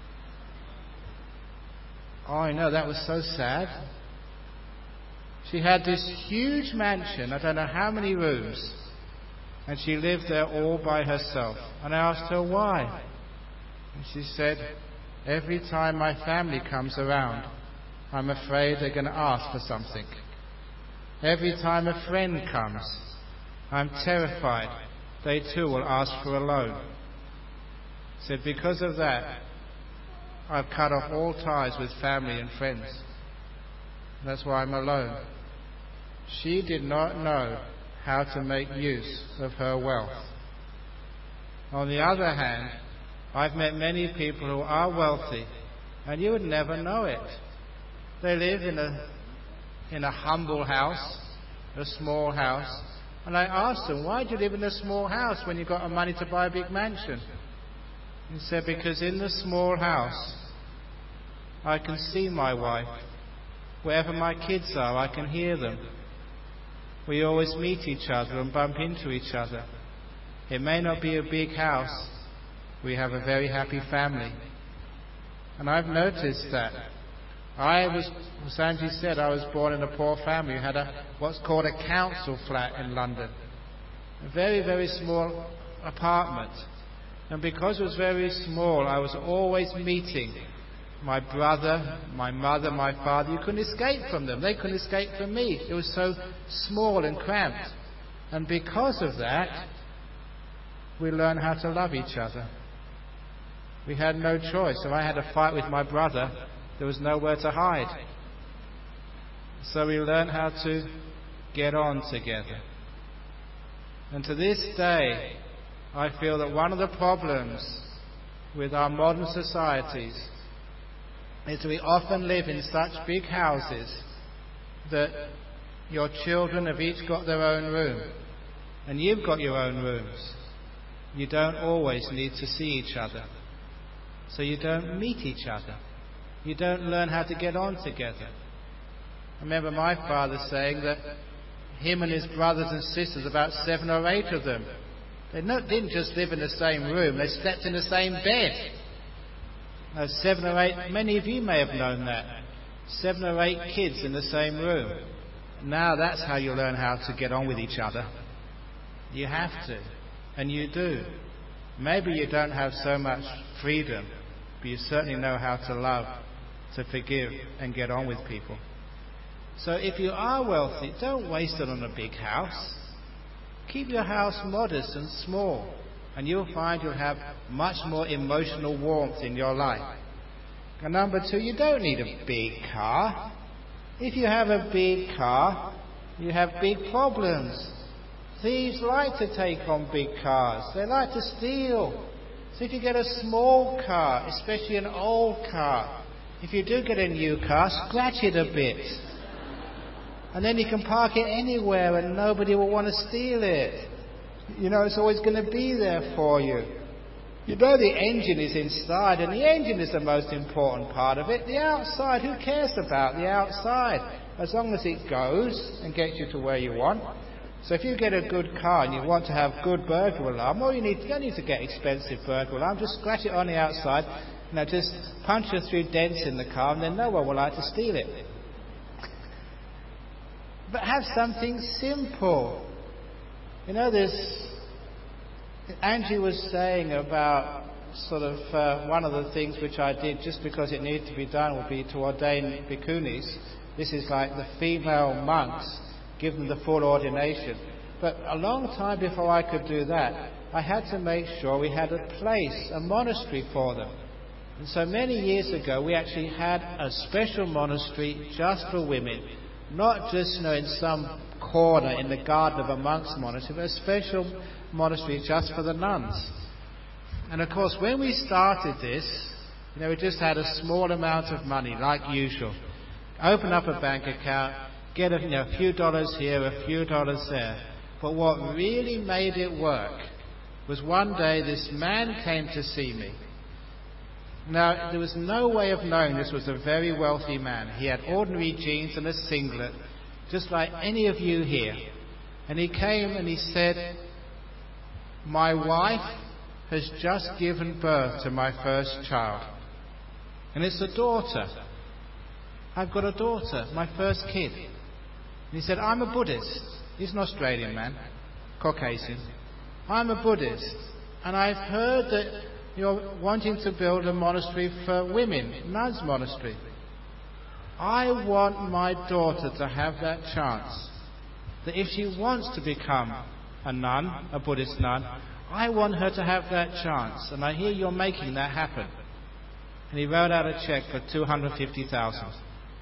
Oh, I know, that was so sad. She had this huge mansion, I don't know how many rooms, and she lived there all by herself. And I asked her why. And she said, every time my family comes around, I'm afraid they're going to ask for something. Every time a friend comes, I'm terrified they too will ask for a loan. Said, because of that, I've cut off all ties with family and friends. That's why I'm alone. She did not know how to make use of her wealth. On the other hand, I've met many people who are wealthy, and you would never know it. They live in a in a humble house, a small house, and I asked them, why do you live in a small house when you've got the money to buy a big mansion? He said, because in the small house, I can see my wife. Wherever my kids are, I can hear them. We always meet each other and bump into each other. It may not be a big house. We have a very happy family. And I've noticed that. I was, as Angie said, I was born in a poor family who had a, what's called a council flat in London. A very, very small apartment. And because it was very small, I was always meeting my brother, my mother, my father. You couldn't escape from them. They couldn't escape from me. It was so small and cramped. And because of that, we learned how to love each other. We had no choice. If I had a fight with my brother, there was nowhere to hide. So we learned how to get on together. And to this day, I feel that one of the problems with our modern societies is we often live in such big houses that your children have each got their own room, and you've got your own rooms. You don't always need to see each other, so you don't meet each other. You don't learn how to get on together. I remember my father saying that him and his brothers and sisters, about seven or eight of them, they not, didn't just live in the same room, they slept in the same bed. Now, seven or eight, many of you may have known that. Seven or eight kids in the same room. Now that's how you learn how to get on with each other. You have to, and you do. Maybe you don't have so much freedom, but you certainly know how to love, to forgive, and get on with people. So if you are wealthy, don't waste it on a big house. Keep your house modest and small, and you'll find you'll have much more emotional warmth in your life. And number two, you don't need a big car. If you have a big car, you have big problems. Thieves like to take on big cars. They like to steal. So if you get a small car, especially an old car, if you do get a new car, scratch it a bit. And then you can park it anywhere and nobody will want to steal it. You know, it's always going to be there for you. You know the engine is inside, and the engine is the most important part of it. The outside, who cares about the outside? As long as it goes and gets you to where you want. So if you get a good car and you want to have good burglar alarm, all you need, you don't need to get expensive burglar alarm, just scratch it on the outside, you know, just punch it through dents in the car, and then no one will like to steal it. But have something simple. You know, this, Angie was saying about sort of uh, one of the things which I did just because it needed to be done would be to ordain bhikkhunis. this is like the female monks, give them the full ordination. But a long time before I could do that, I had to make sure we had a place, a monastery for them. And so many years ago, we actually had a special monastery just for women, not just, you know, in some corner in the garden of a monk's monastery, but a special monastery just for the nuns. And of course, when we started this, you know, we just had a small amount of money, like usual. Open up a bank account, get a, you know, a few dollars here, a few dollars there. But what really made it work was one day this man came to see me. Now, there was no way of knowing this was a very wealthy man. He had ordinary jeans and a singlet, just like any of you here. And he came and he said, "My wife has just given birth to my first child. And it's a daughter. I've got a daughter, my first kid." And he said, "I'm a Buddhist." He's an Australian man, Caucasian. "I'm a Buddhist, and I've heard that you're wanting to build a monastery for women, nuns monastery. I want my daughter to have that chance. That if she wants to become a nun, a Buddhist nun, I want her to have that chance. And I hear you're making that happen." And he wrote out a cheque for two hundred fifty thousand dollars.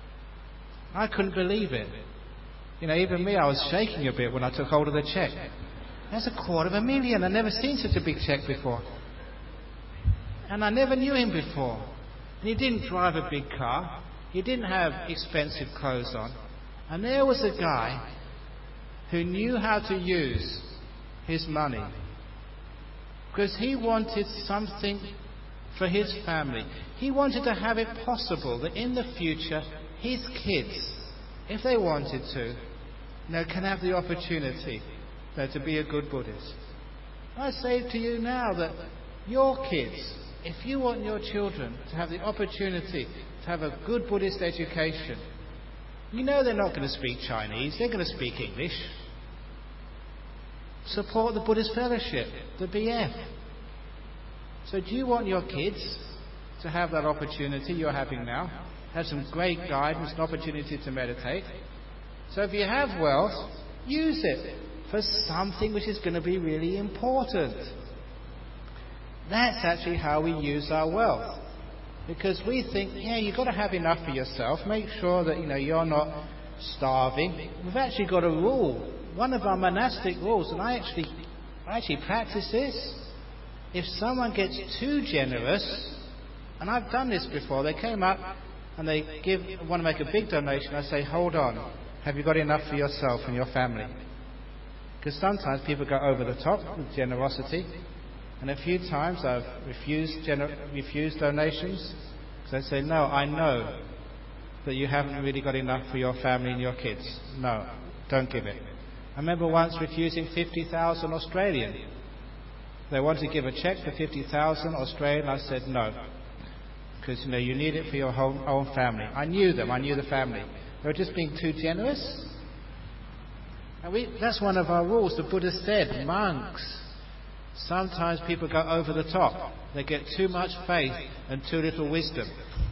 I couldn't believe it. You know, even me, I was shaking a bit when I took hold of the cheque. That's a quarter of a million. I've never seen such a big cheque before. And I never knew him before. And he didn't drive a big car. He didn't have expensive clothes on. And there was a guy who knew how to use his money. Because he wanted something for his family. He wanted to have it possible that in the future, his kids, if they wanted to, you know, can have the opportunity, you know, to be a good Buddhist. I say to you now that your kids, if you want your children to have the opportunity to have a good Buddhist education, you know they're not going to speak Chinese, they're going to speak English. Support the Buddhist Fellowship, the B F. So do you want your kids to have that opportunity you're having now? Have some great guidance and opportunity to meditate. So if you have wealth, use it for something which is going to be really important. That's actually how we use our wealth. Because we think, yeah, you've got to have enough for yourself. Make sure that, you know, you're not starving. We've actually got a rule. One of our monastic rules, and I actually, I actually practice this. If someone gets too generous, and I've done this before, they came up and they give, want to make a big donation, I say, hold on, have you got enough for yourself and your family? Because sometimes people go over the top with generosity, and a few times I've refused, gener- refused donations, because I say, no, I know that you haven't really got enough for your family and your kids. No, don't give it. I remember once refusing fifty thousand Australian. They wanted to give a cheque for fifty thousand Australian. I said no, because you know you need it for your whole own family. I knew them. I knew the family. They were just being too generous. And we, that's one of our rules. The Buddha said, monks, sometimes people go over the top. They get too much faith and too little wisdom.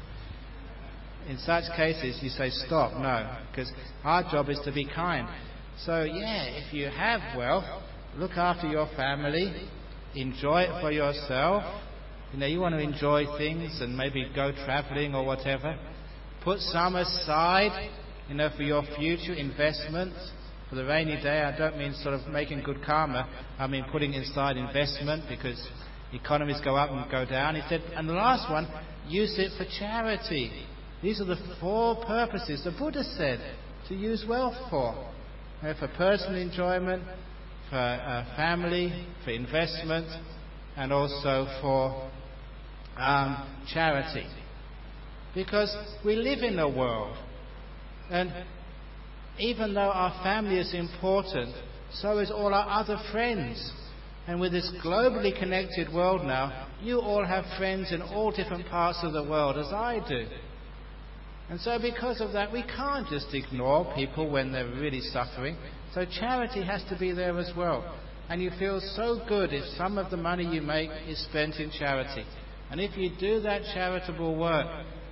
In such cases, you say, stop, no, because our job is to be kind. So, yeah, if you have wealth, look after your family, enjoy it for yourself. You know, you want to enjoy things and maybe go travelling or whatever. Put some aside, you know, for your future investment. For the rainy day, I don't mean sort of making good karma. I mean putting inside investment because economies go up and go down. He said, and the last one, use it for charity. These are the four purposes the Buddha said to use wealth for. You know, for personal enjoyment, for uh, family, for investment, and also for um, charity. Because we live in a world, and even though our family is important, so is all our other friends. And with this globally connected world now, you all have friends in all different parts of the world, as I do. And so because of that, we can't just ignore people when they're really suffering. So charity has to be there as well. And you feel so good if some of the money you make is spent in charity. And if you do that charitable work,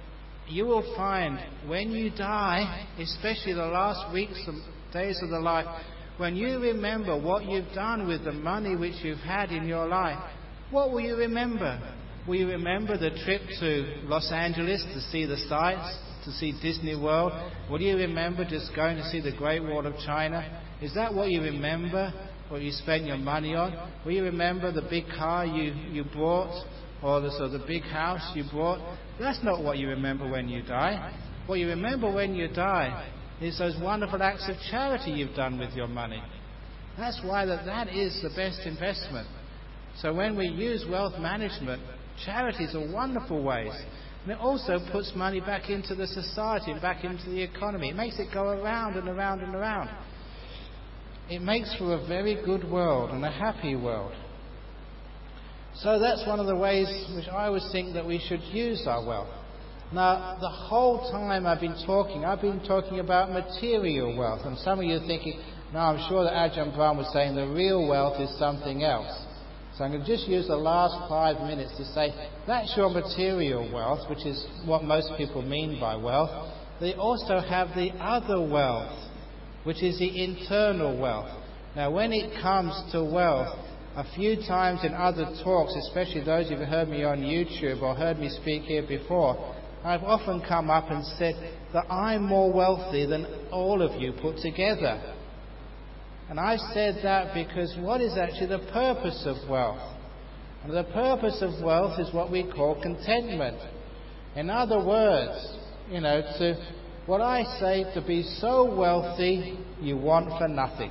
you will find when you die, especially the last weeks and days of the life, when you remember what you've done with the money which you've had in your life, what will you remember? Will you remember the trip to Los Angeles to see the sights, to see Disney World? Will you remember just going to see the Great Wall of China? Is that what you remember, what you spent your money on? Will you remember the big car you, you bought, or the, so the big house you bought? That's not what you remember when you die. What you remember when you die is those wonderful acts of charity you've done with your money. That's why that, that is the best investment. So when we use wealth management, charities are wonderful ways. And it also puts money back into the society and back into the economy. It makes it go around and around and around. It makes for a very good world and a happy world. So that's one of the ways which I always think that we should use our wealth. Now, the whole time I've been talking, I've been talking about material wealth. And some of you are thinking, no, I'm sure that Ajahn Brahm was saying the real wealth is something else. So I'm going to just use the last five minutes to say that's your material wealth, which is what most people mean by wealth. They also have the other wealth, which is the internal wealth. Now, when it comes to wealth, a few times in other talks, especially those who've heard me on YouTube or heard me speak here before, I've often come up and said that I'm more wealthy than all of you put together. And I said that because what is actually the purpose of wealth? And the purpose of wealth is what we call contentment. In other words, you know, to what I say, to be so wealthy you want for nothing.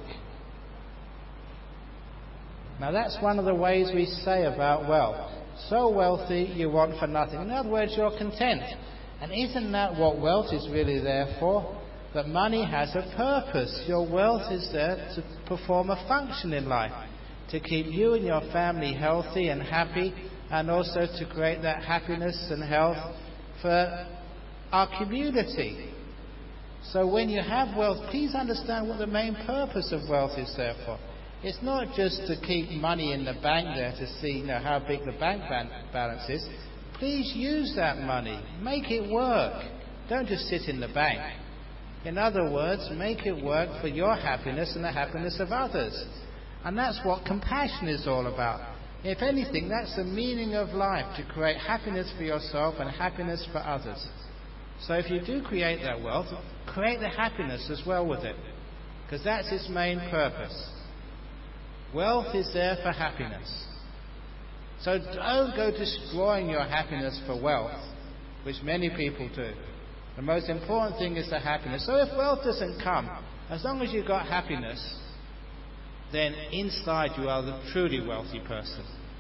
Now that's one of the ways we say about wealth. So wealthy you want for nothing. In other words, you're content. And isn't that what wealth is really there for? That money has a purpose. Your wealth is there to perform a function in life, to keep you and your family healthy and happy, and also to create that happiness and health for our community. So when you have wealth, please understand what the main purpose of wealth is there for. It's not just to keep money in the bank there to see, you know, how big the bank balance is. Please use that money. Make it work. Don't just sit in the bank. In other words, make it work for your happiness and the happiness of others. And that's what compassion is all about. If anything, that's the meaning of life, to create happiness for yourself and happiness for others. So if you do create that wealth, create the happiness as well with it, because that's its main purpose. Wealth is there for happiness. So don't go destroying your happiness for wealth, which many people do. The most important thing is the happiness. So if wealth doesn't come, as long as you've got happiness, then inside you are the truly wealthy person.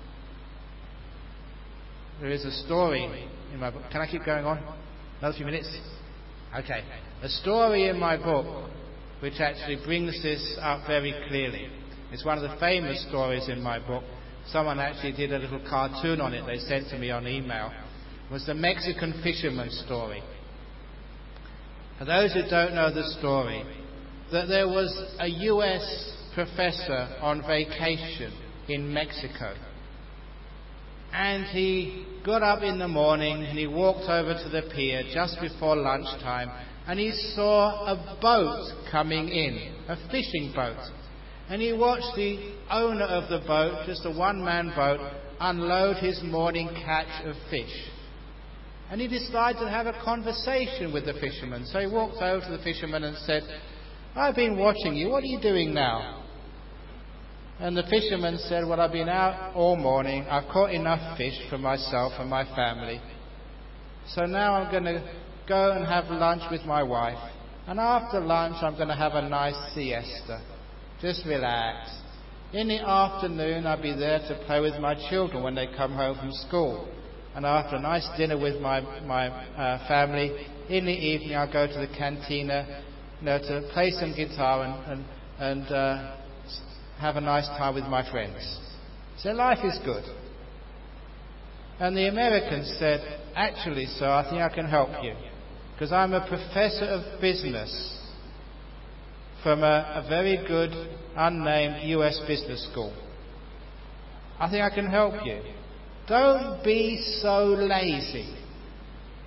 There is a story in my book. Can I keep going on? Another few minutes? Okay. A story in my book which actually brings this up very clearly. It's one of the famous stories in my book. Someone actually did a little cartoon on it they sent to me on email. It was the Mexican fisherman story. For those who don't know the story, that there was a U S professor on vacation in Mexico. And he got up in the morning and he walked over to the pier just before lunchtime, and he saw a boat coming in, a fishing boat. And he watched the owner of the boat, just a one-man boat, unload his morning catch of fish. And he decided to have a conversation with the fisherman. So he walked over to the fisherman and said, "I've been watching you. What are you doing now?" And the fisherman said, "Well, I've been out all morning. I've caught enough fish for myself and my family. So now I'm going to go and have lunch with my wife. And after lunch, I'm going to have a nice siesta. Just relax. In the afternoon, I'll be there to play with my children when they come home from school. And after a nice dinner with my, my uh, family, in the evening, I'll go to the cantina, you know, to play some guitar and, and, and uh, have a nice time with my friends." So life is good. And the American said, "Actually, sir, I think I can help you, because I'm a professor of business from a, a very good, unnamed U S business school. I think I can help you. Don't be so lazy.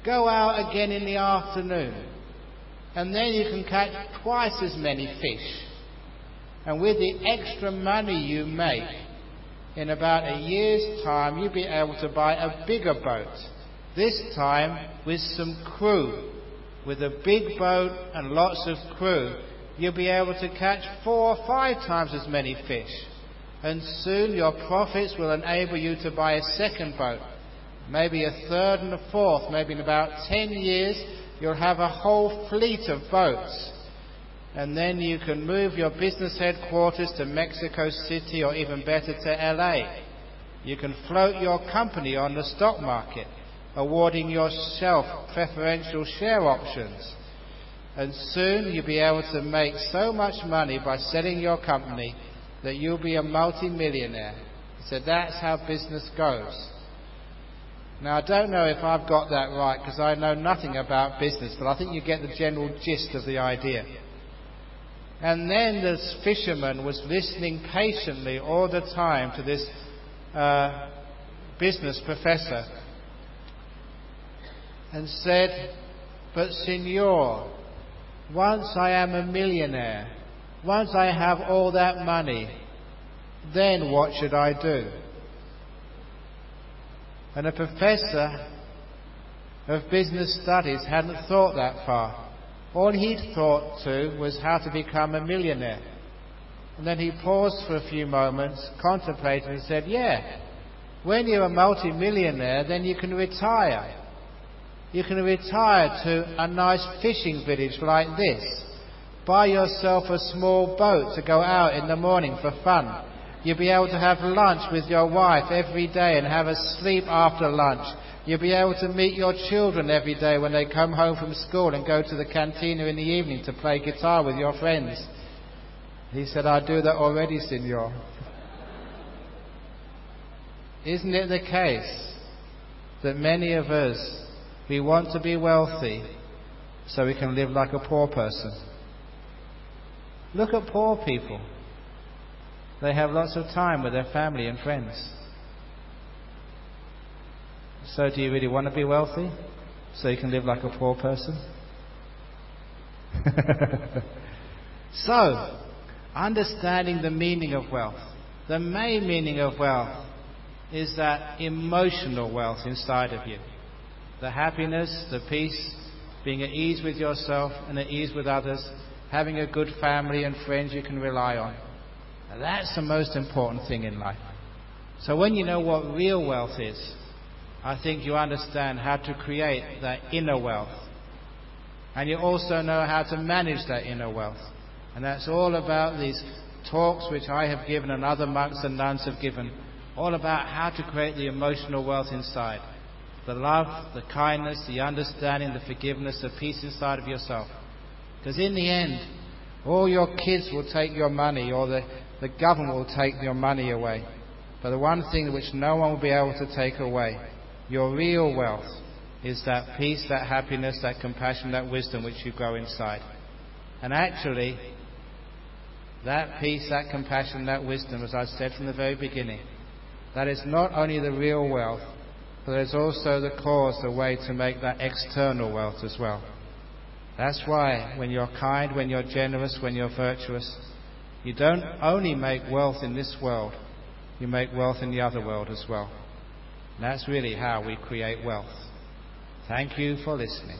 Go out again in the afternoon. And then you can catch twice as many fish. And with the extra money you make, in about a year's time, you'll be able to buy a bigger boat. This time with some crew. With a big boat and lots of crew, you'll be able to catch four or five times as many fish. And soon your profits will enable you to buy a second boat. Maybe a third and a fourth. Maybe in about ten years, you'll have a whole fleet of boats. And then you can move your business headquarters to Mexico City, or even better to L A. You can float your company on the stock market, awarding yourself preferential share options. And soon you'll be able to make so much money by selling your company that you'll be a multi-millionaire. So that's how business goes. Now, I don't know if I've got that right, because I know nothing about business, but I think you get the general gist of the idea. And then this fisherman was listening patiently all the time to this uh, business professor, and said, "But Signor, once I am a millionaire, once I have all that money, then what should I do?" And a professor of business studies hadn't thought that far. All he'd thought to was how to become a millionaire. And then he paused for a few moments, contemplated, and said, yeah, when you're a multi-millionaire, then you can retire. You can retire to a nice fishing village like this. Buy yourself a small boat to go out in the morning for fun. You'll be able to have lunch with your wife every day and have a sleep after lunch. You'll be able to meet your children every day when they come home from school and go to the cantina in the evening to play guitar with your friends. He said, I do that already, Signor. Isn't it the case that many of us, we want to be wealthy so we can live like a poor person? Look at poor people. They have lots of time with their family and friends. So do you really want to be wealthy so you can live like a poor person? So, understanding the meaning of wealth. The main meaning of wealth is that emotional wealth inside of you. The happiness, the peace, being at ease with yourself and at ease with others, having a good family and friends you can rely on. Now that's the most important thing in life. So when you know what real wealth is, I think you understand how to create that inner wealth. And you also know how to manage that inner wealth. And that's all about these talks which I have given and other monks and nuns have given, all about how to create the emotional wealth inside. The love, the kindness, the understanding, the forgiveness, the peace inside of yourself. Because in the end, all your kids will take your money, or the, the government will take your money away. But the one thing which no one will be able to take away, your real wealth, is that peace, that happiness, that compassion, that wisdom which you grow inside. And actually, that peace, that compassion, that wisdom, as I said from the very beginning, that is not only the real wealth, but it's also the cause, the way to make that external wealth as well. That's why when you're kind, when you're generous, when you're virtuous, you don't only make wealth in this world, you make wealth in the other world as well. And that's really how we create wealth. Thank you for listening.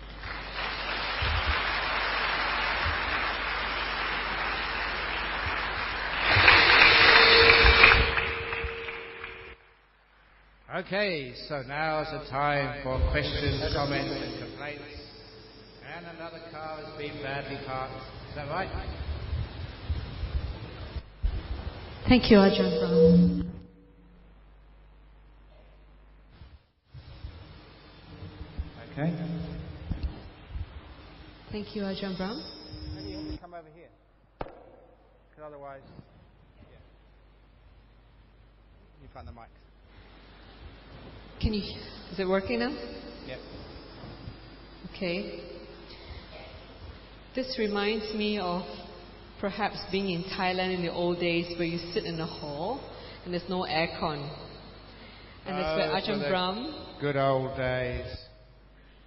Okay, so now is the time for questions, comments and complaints. And another car has been badly parked. Is that right? Thank you, Ajahn Brahm. Okay. Thank you, Ajahn Brahm. Maybe you have to come over here. Because otherwise, yeah. You find the mic. Can you, is it working now? Yep. Okay. This reminds me of perhaps being in Thailand in the old days where you sit in a hall and there's no aircon. And that's where Oh, Ajahn so Brahm... good old days.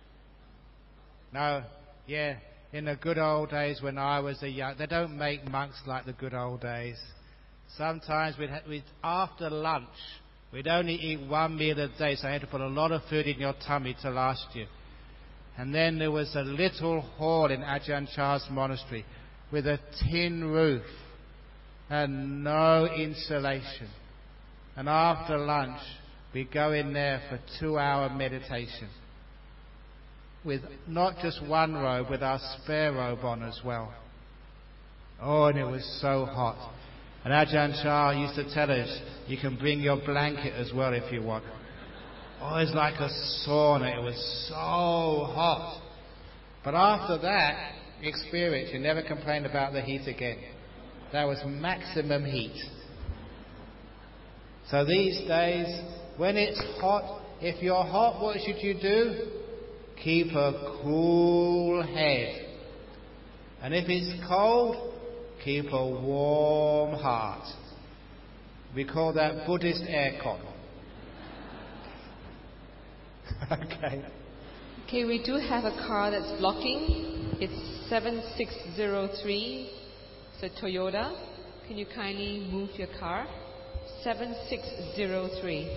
No, yeah, in the good old days when I was a young... They don't make monks like the good old days. Sometimes we'd, ha- we'd after lunch, we'd only eat one meal a day, so I had to put a lot of food in your tummy to last you. And then there was a little hall in Ajahn Chah's monastery with a tin roof and no insulation. And after lunch, we go in there for two-hour meditation with not just one robe, with our spare robe on as well. Oh, and it was so hot. And Ajahn Chah used to tell us, you can bring your blanket as well if you want. Oh, it was like a sauna. It was so hot. But after that experience, you never complained about the heat again. That was maximum heat. So these days, when it's hot, if you're hot, what should you do? Keep a cool head. And if it's cold, keep a warm heart. We call that Buddhist aircon. Okay. Okay, we do have a car that's blocking. It's seven six zero three. It's a Toyota. Can you kindly move your car? seven six zero three.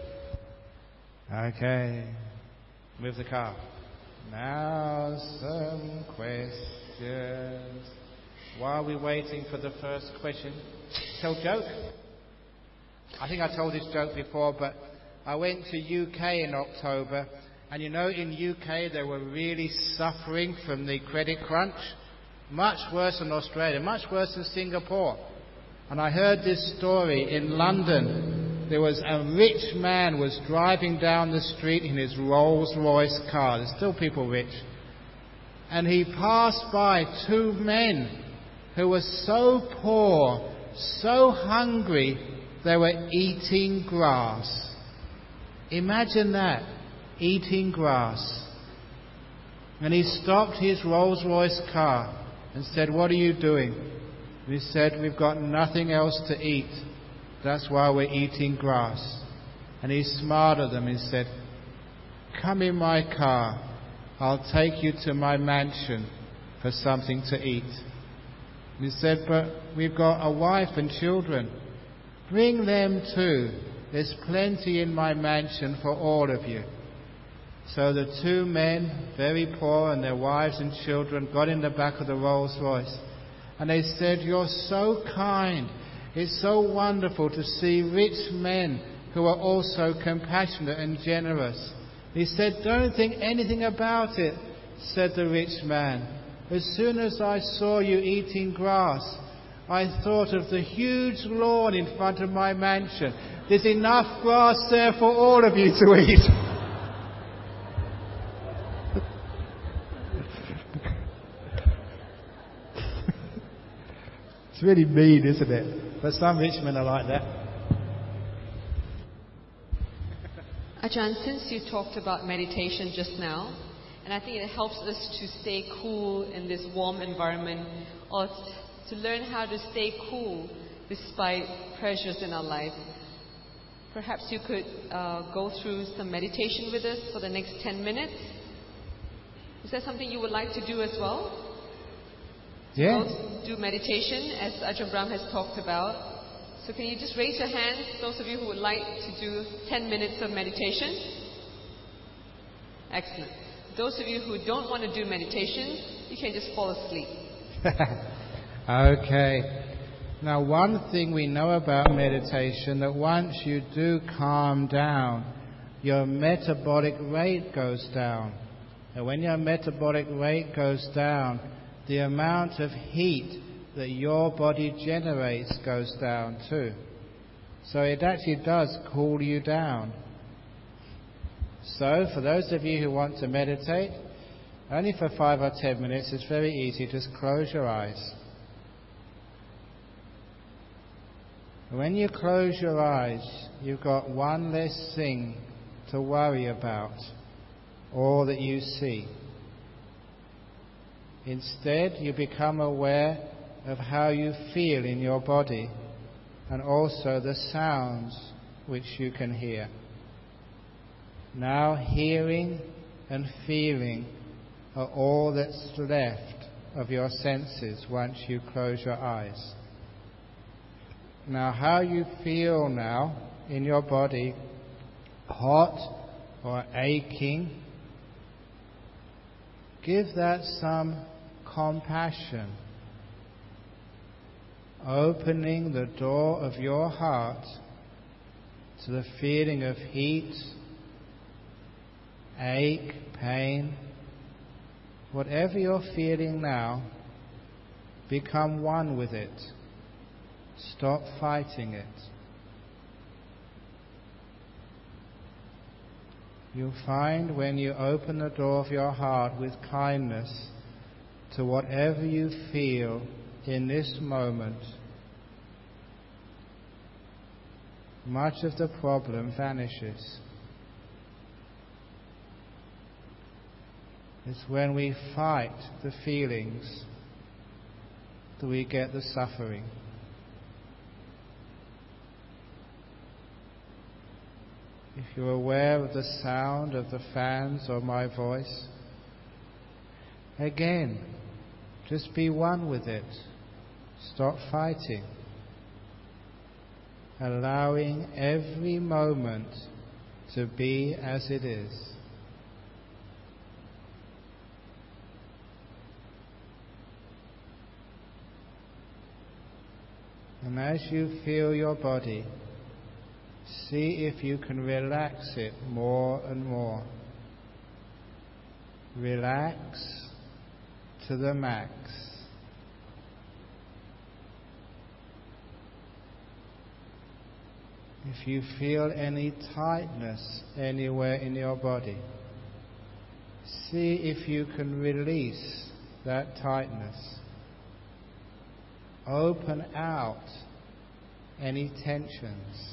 Okay. Move the car. Now some questions. While we're waiting for the first question, tell joke. I think I told this joke before, but I went to U K in October, and you know in U K they were really suffering from the credit crunch. Much worse than Australia, much worse than Singapore. And I heard this story in London. There was a rich man was driving down the street in his Rolls-Royce car. There's still people rich. And he passed by two men who were so poor, so hungry, they were eating grass. Imagine that, eating grass. And he stopped his Rolls-Royce car and said, "What are you doing?" And he said, "We've got nothing else to eat. That's why we're eating grass." And he smiled at them and said, "Come in my car. I'll take you to my mansion for something to eat." And he said, "But we've got a wife and children." "Bring them too. There's plenty in my mansion for all of you." So the two men, very poor, and their wives and children got in the back of the Rolls Royce. And they said, "You're so kind. It's so wonderful to see rich men who are also compassionate and generous." He said, "Don't think anything about it," said the rich man. "As soon as I saw you eating grass, I thought of the huge lawn in front of my mansion. There's enough grass there for all of you to eat." It's really mean, isn't it? But some rich men are like that. Ajahn, since you talked about meditation just now, and I think it helps us to stay cool in this warm environment, or to learn how to stay cool despite pressures in our life. Perhaps you could uh, go through some meditation with us for the next ten minutes. Is that something you would like to do as well? Yeah. Go do meditation, as Ajahn Brahm has talked about. So can you just raise your hands, those of you who would like to do ten minutes of meditation? Excellent. Those of you who don't want to do meditation, you can just fall asleep. Okay. Now, one thing we know about meditation, that once you do calm down, your metabolic rate goes down. And when your metabolic rate goes down, the amount of heat that your body generates goes down too. So it actually does cool you down. So, for those of you who want to meditate, only for five or ten minutes, it's very easy. Just close your eyes. When you close your eyes, you've got one less thing to worry about, all that you see. Instead, you become aware of how you feel in your body, and also the sounds which you can hear. Now, hearing and feeling are all that's left of your senses once you close your eyes. Now, how you feel now in your body, hot or aching, give that some compassion, opening the door of your heart to the feeling of heat, ache, pain. Whatever you're feeling now, become one with it. Stop fighting it. You'll find when you open the door of your heart with kindness to whatever you feel in this moment, much of the problem vanishes. It's when we fight the feelings that we get the suffering. If you're aware of the sound of the fans or my voice, again, just be one with it. Stop fighting. Allowing every moment to be as it is. And as you feel your body, see if you can relax it more and more. Relax to the max. If you feel any tightness anywhere in your body, see if you can release that tightness. Open out any tensions.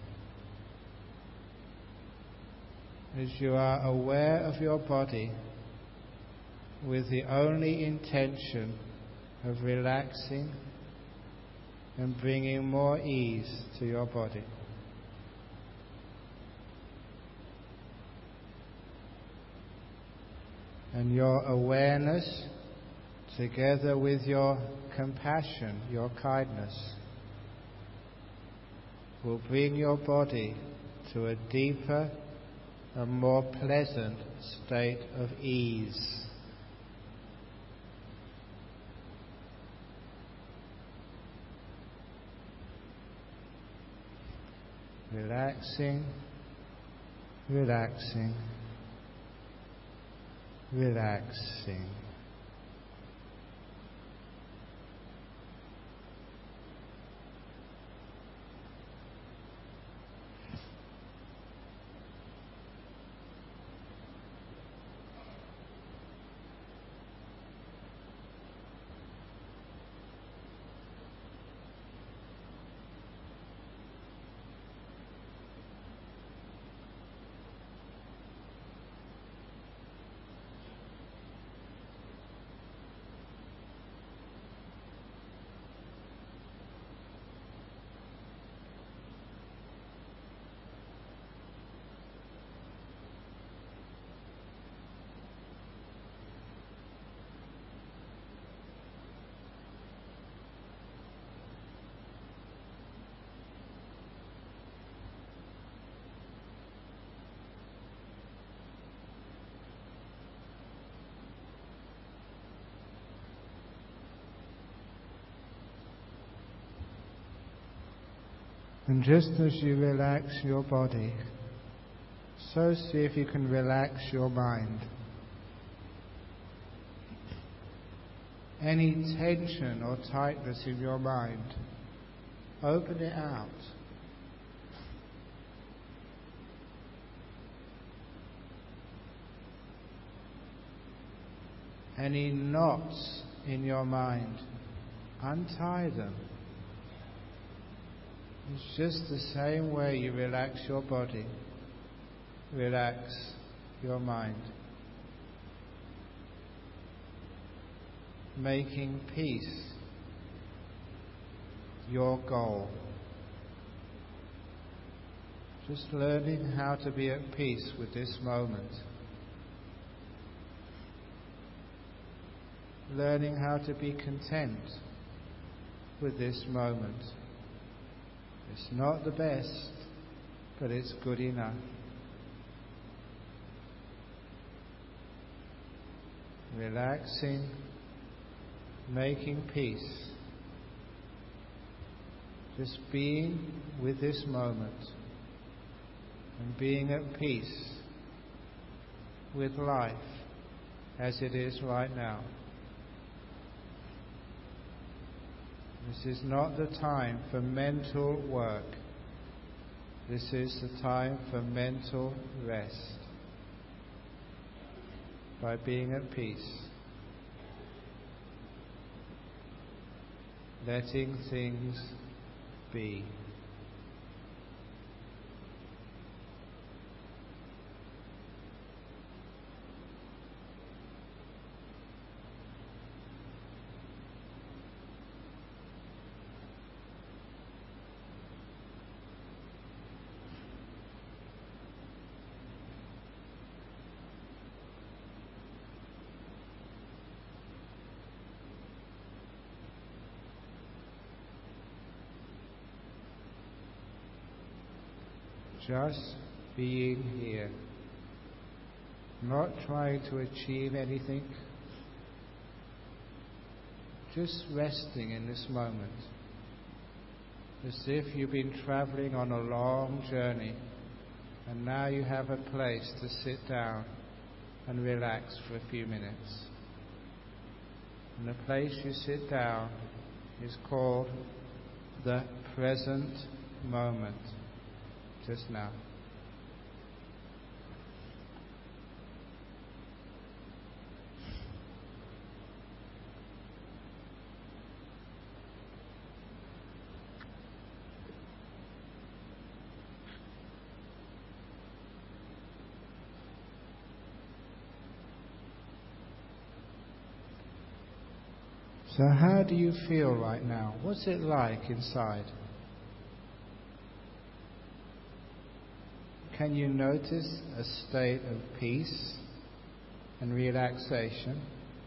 As you are aware of your body with the only intention of relaxing and bringing more ease to your body. And your awareness, together with your compassion, your kindness, will bring your body to a deeper, a more pleasant state of ease. Relaxing, relaxing, relaxing. And just as you relax your body, so see if you can relax your mind. Any tension or tightness in your mind, open it out. Any knots in your mind, untie them. It's just the same way you relax your body, relax your mind. Making peace your goal. Just learning how to be at peace with this moment. learning how to be content with this moment. It's not the best, but it's good enough. Relaxing, making peace. Just being with this moment and being at peace with life as it is right now. This is not the time for mental work. This is the time for mental rest. By being at peace, letting things be. Just being here, not trying to achieve anything, just resting in this moment, as if you've been traveling on a long journey and now you have a place to sit down and relax for a few minutes. And the place you sit down is called the present moment. Just now. So how do you feel right now? What's it like inside? Can you notice a state of peace and relaxation?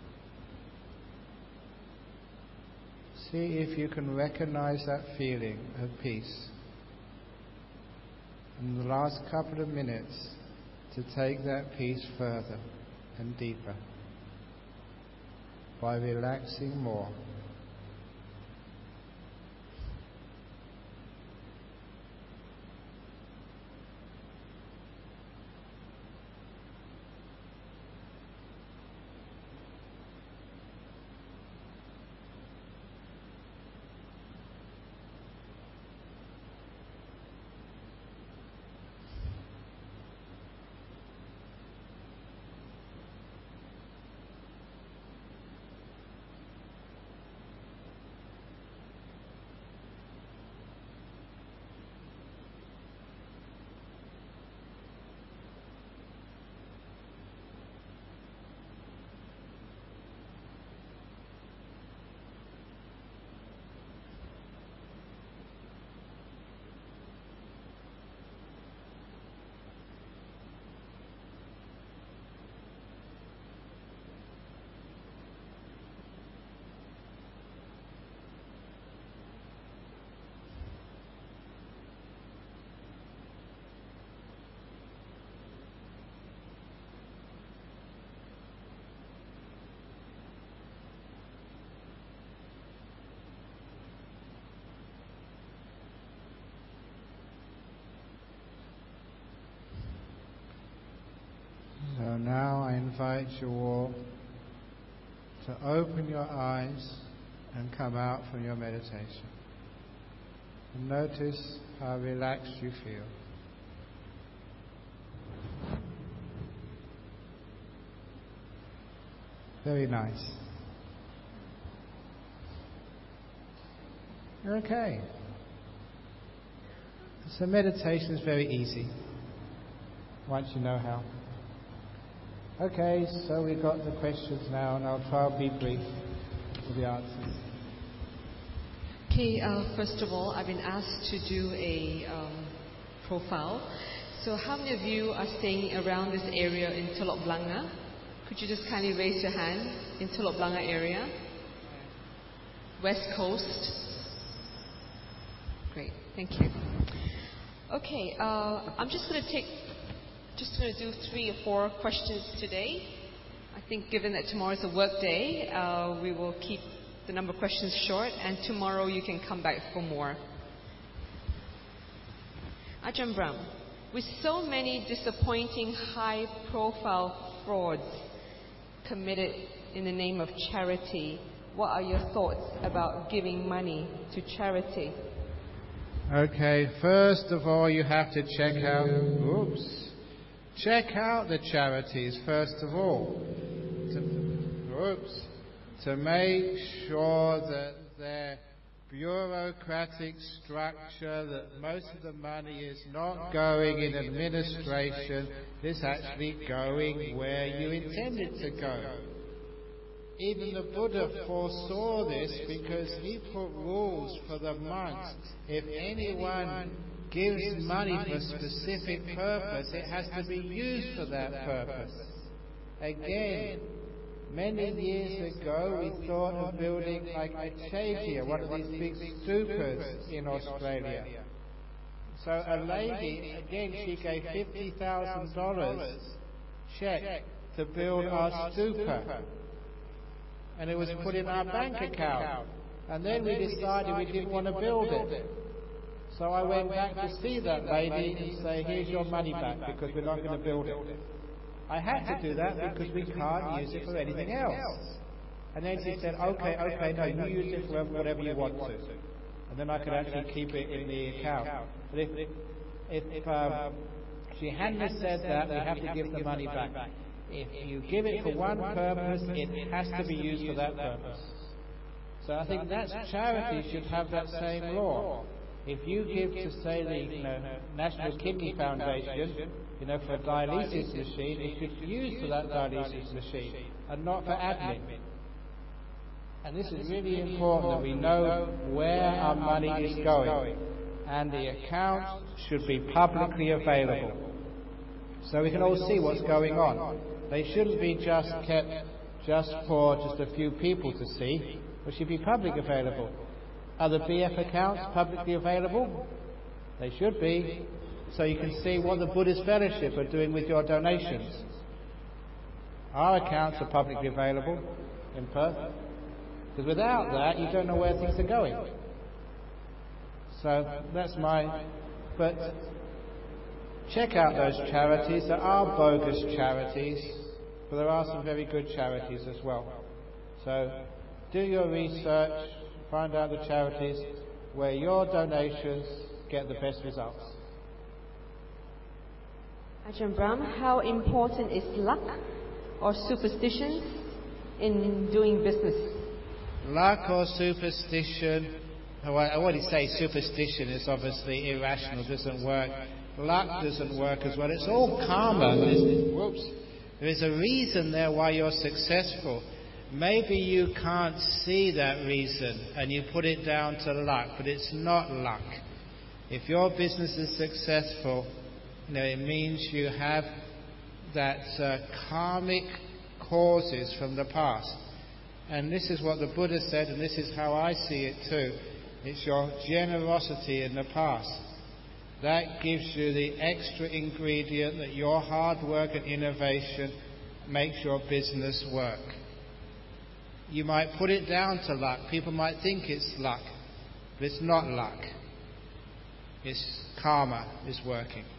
See if you can recognize that feeling of peace. In the last couple of minutes, to take that peace further and deeper by relaxing more. So now I invite you all to open your eyes and come out from your meditation. And notice how relaxed you feel. Very nice. Okay. So meditation is very easy once you know how. Okay, so we've got the questions now, and I'll try to be brief with the answers. Okay, uh, first of all, I've been asked to do a um, profile. So how many of you are staying around this area in Telok Blangah? Could you just kindly raise your hand in Telok Blangah area? West Coast. Great, thank you. Okay, uh, I'm just going to take, just going to do three or four questions today. I think given that tomorrow is a work day, uh, we will keep the number of questions short, and tomorrow you can come back for more. Ajahn Brahm, with so many disappointing high-profile frauds committed in the name of charity, what are your thoughts about giving money to charity? Okay, first of all, you have to check out, oops, check out the charities first of all, to, oops, to make sure that their bureaucratic structure, that most of the money is not going in administration, it's actually going where you intended to go. Even the Buddha foresaw this because he put rules for the monks. If anyone gives money for a specific purpose, it has to be used for that purpose. Again, many years ago we thought of building like a Chaitya, one of these big stupas in Australia. So a lady, again, she gave fifty thousand dollars check to build our stupa. And it was put in our bank account. And then we decided we didn't want to build it. So I went back to see that lady and say, here's your money back because we're not going to build it. I had to do that because we can't use it for anything else. And then she said, okay, okay, no, you use it for whatever you want to. And then I could actually keep it in the account. But if, if, if um, she hadn't have said that, we have to give the money back. If you give it for one purpose, it has to be used for that purpose. So I think that charity should have that same law. If you give to, say, the you know, National Kidney Foundation, you know, for a dialysis machine, it should be used for that dialysis machine and not for admin. And this is really important that we know where our money is going. And the accounts should be publicly available, so we can all see what's going on. They shouldn't be just kept just for just a few people to see, but should be public available. Are the B F accounts publicly available? They should be, so you can see what the Buddhist Fellowship are doing with your donations. Our accounts are publicly available in Perth, because without that you don't know where things are going. So that's my... But check out those charities. There are bogus charities, but there are some very good charities as well. So do your research, find out the charities where your donations get the best results. Ajahn Brahm, how important is luck or superstitions in doing business? Luck or superstition, oh, I already say superstition is obviously irrational, doesn't work. Luck doesn't work as well. It's all karma. There's, whoops. There is a reason there why you're successful. Maybe you can't see that reason and you put it down to luck, but it's not luck. If your business is successful, you know, it means you have that uh, karmic causes from the past. And this is what the Buddha said, and this is how I see it too. It's your generosity in the past. That gives you the extra ingredient that your hard work and innovation makes your business work. You might put it down to luck. People might think it's luck, but it's not luck. It's karma is working.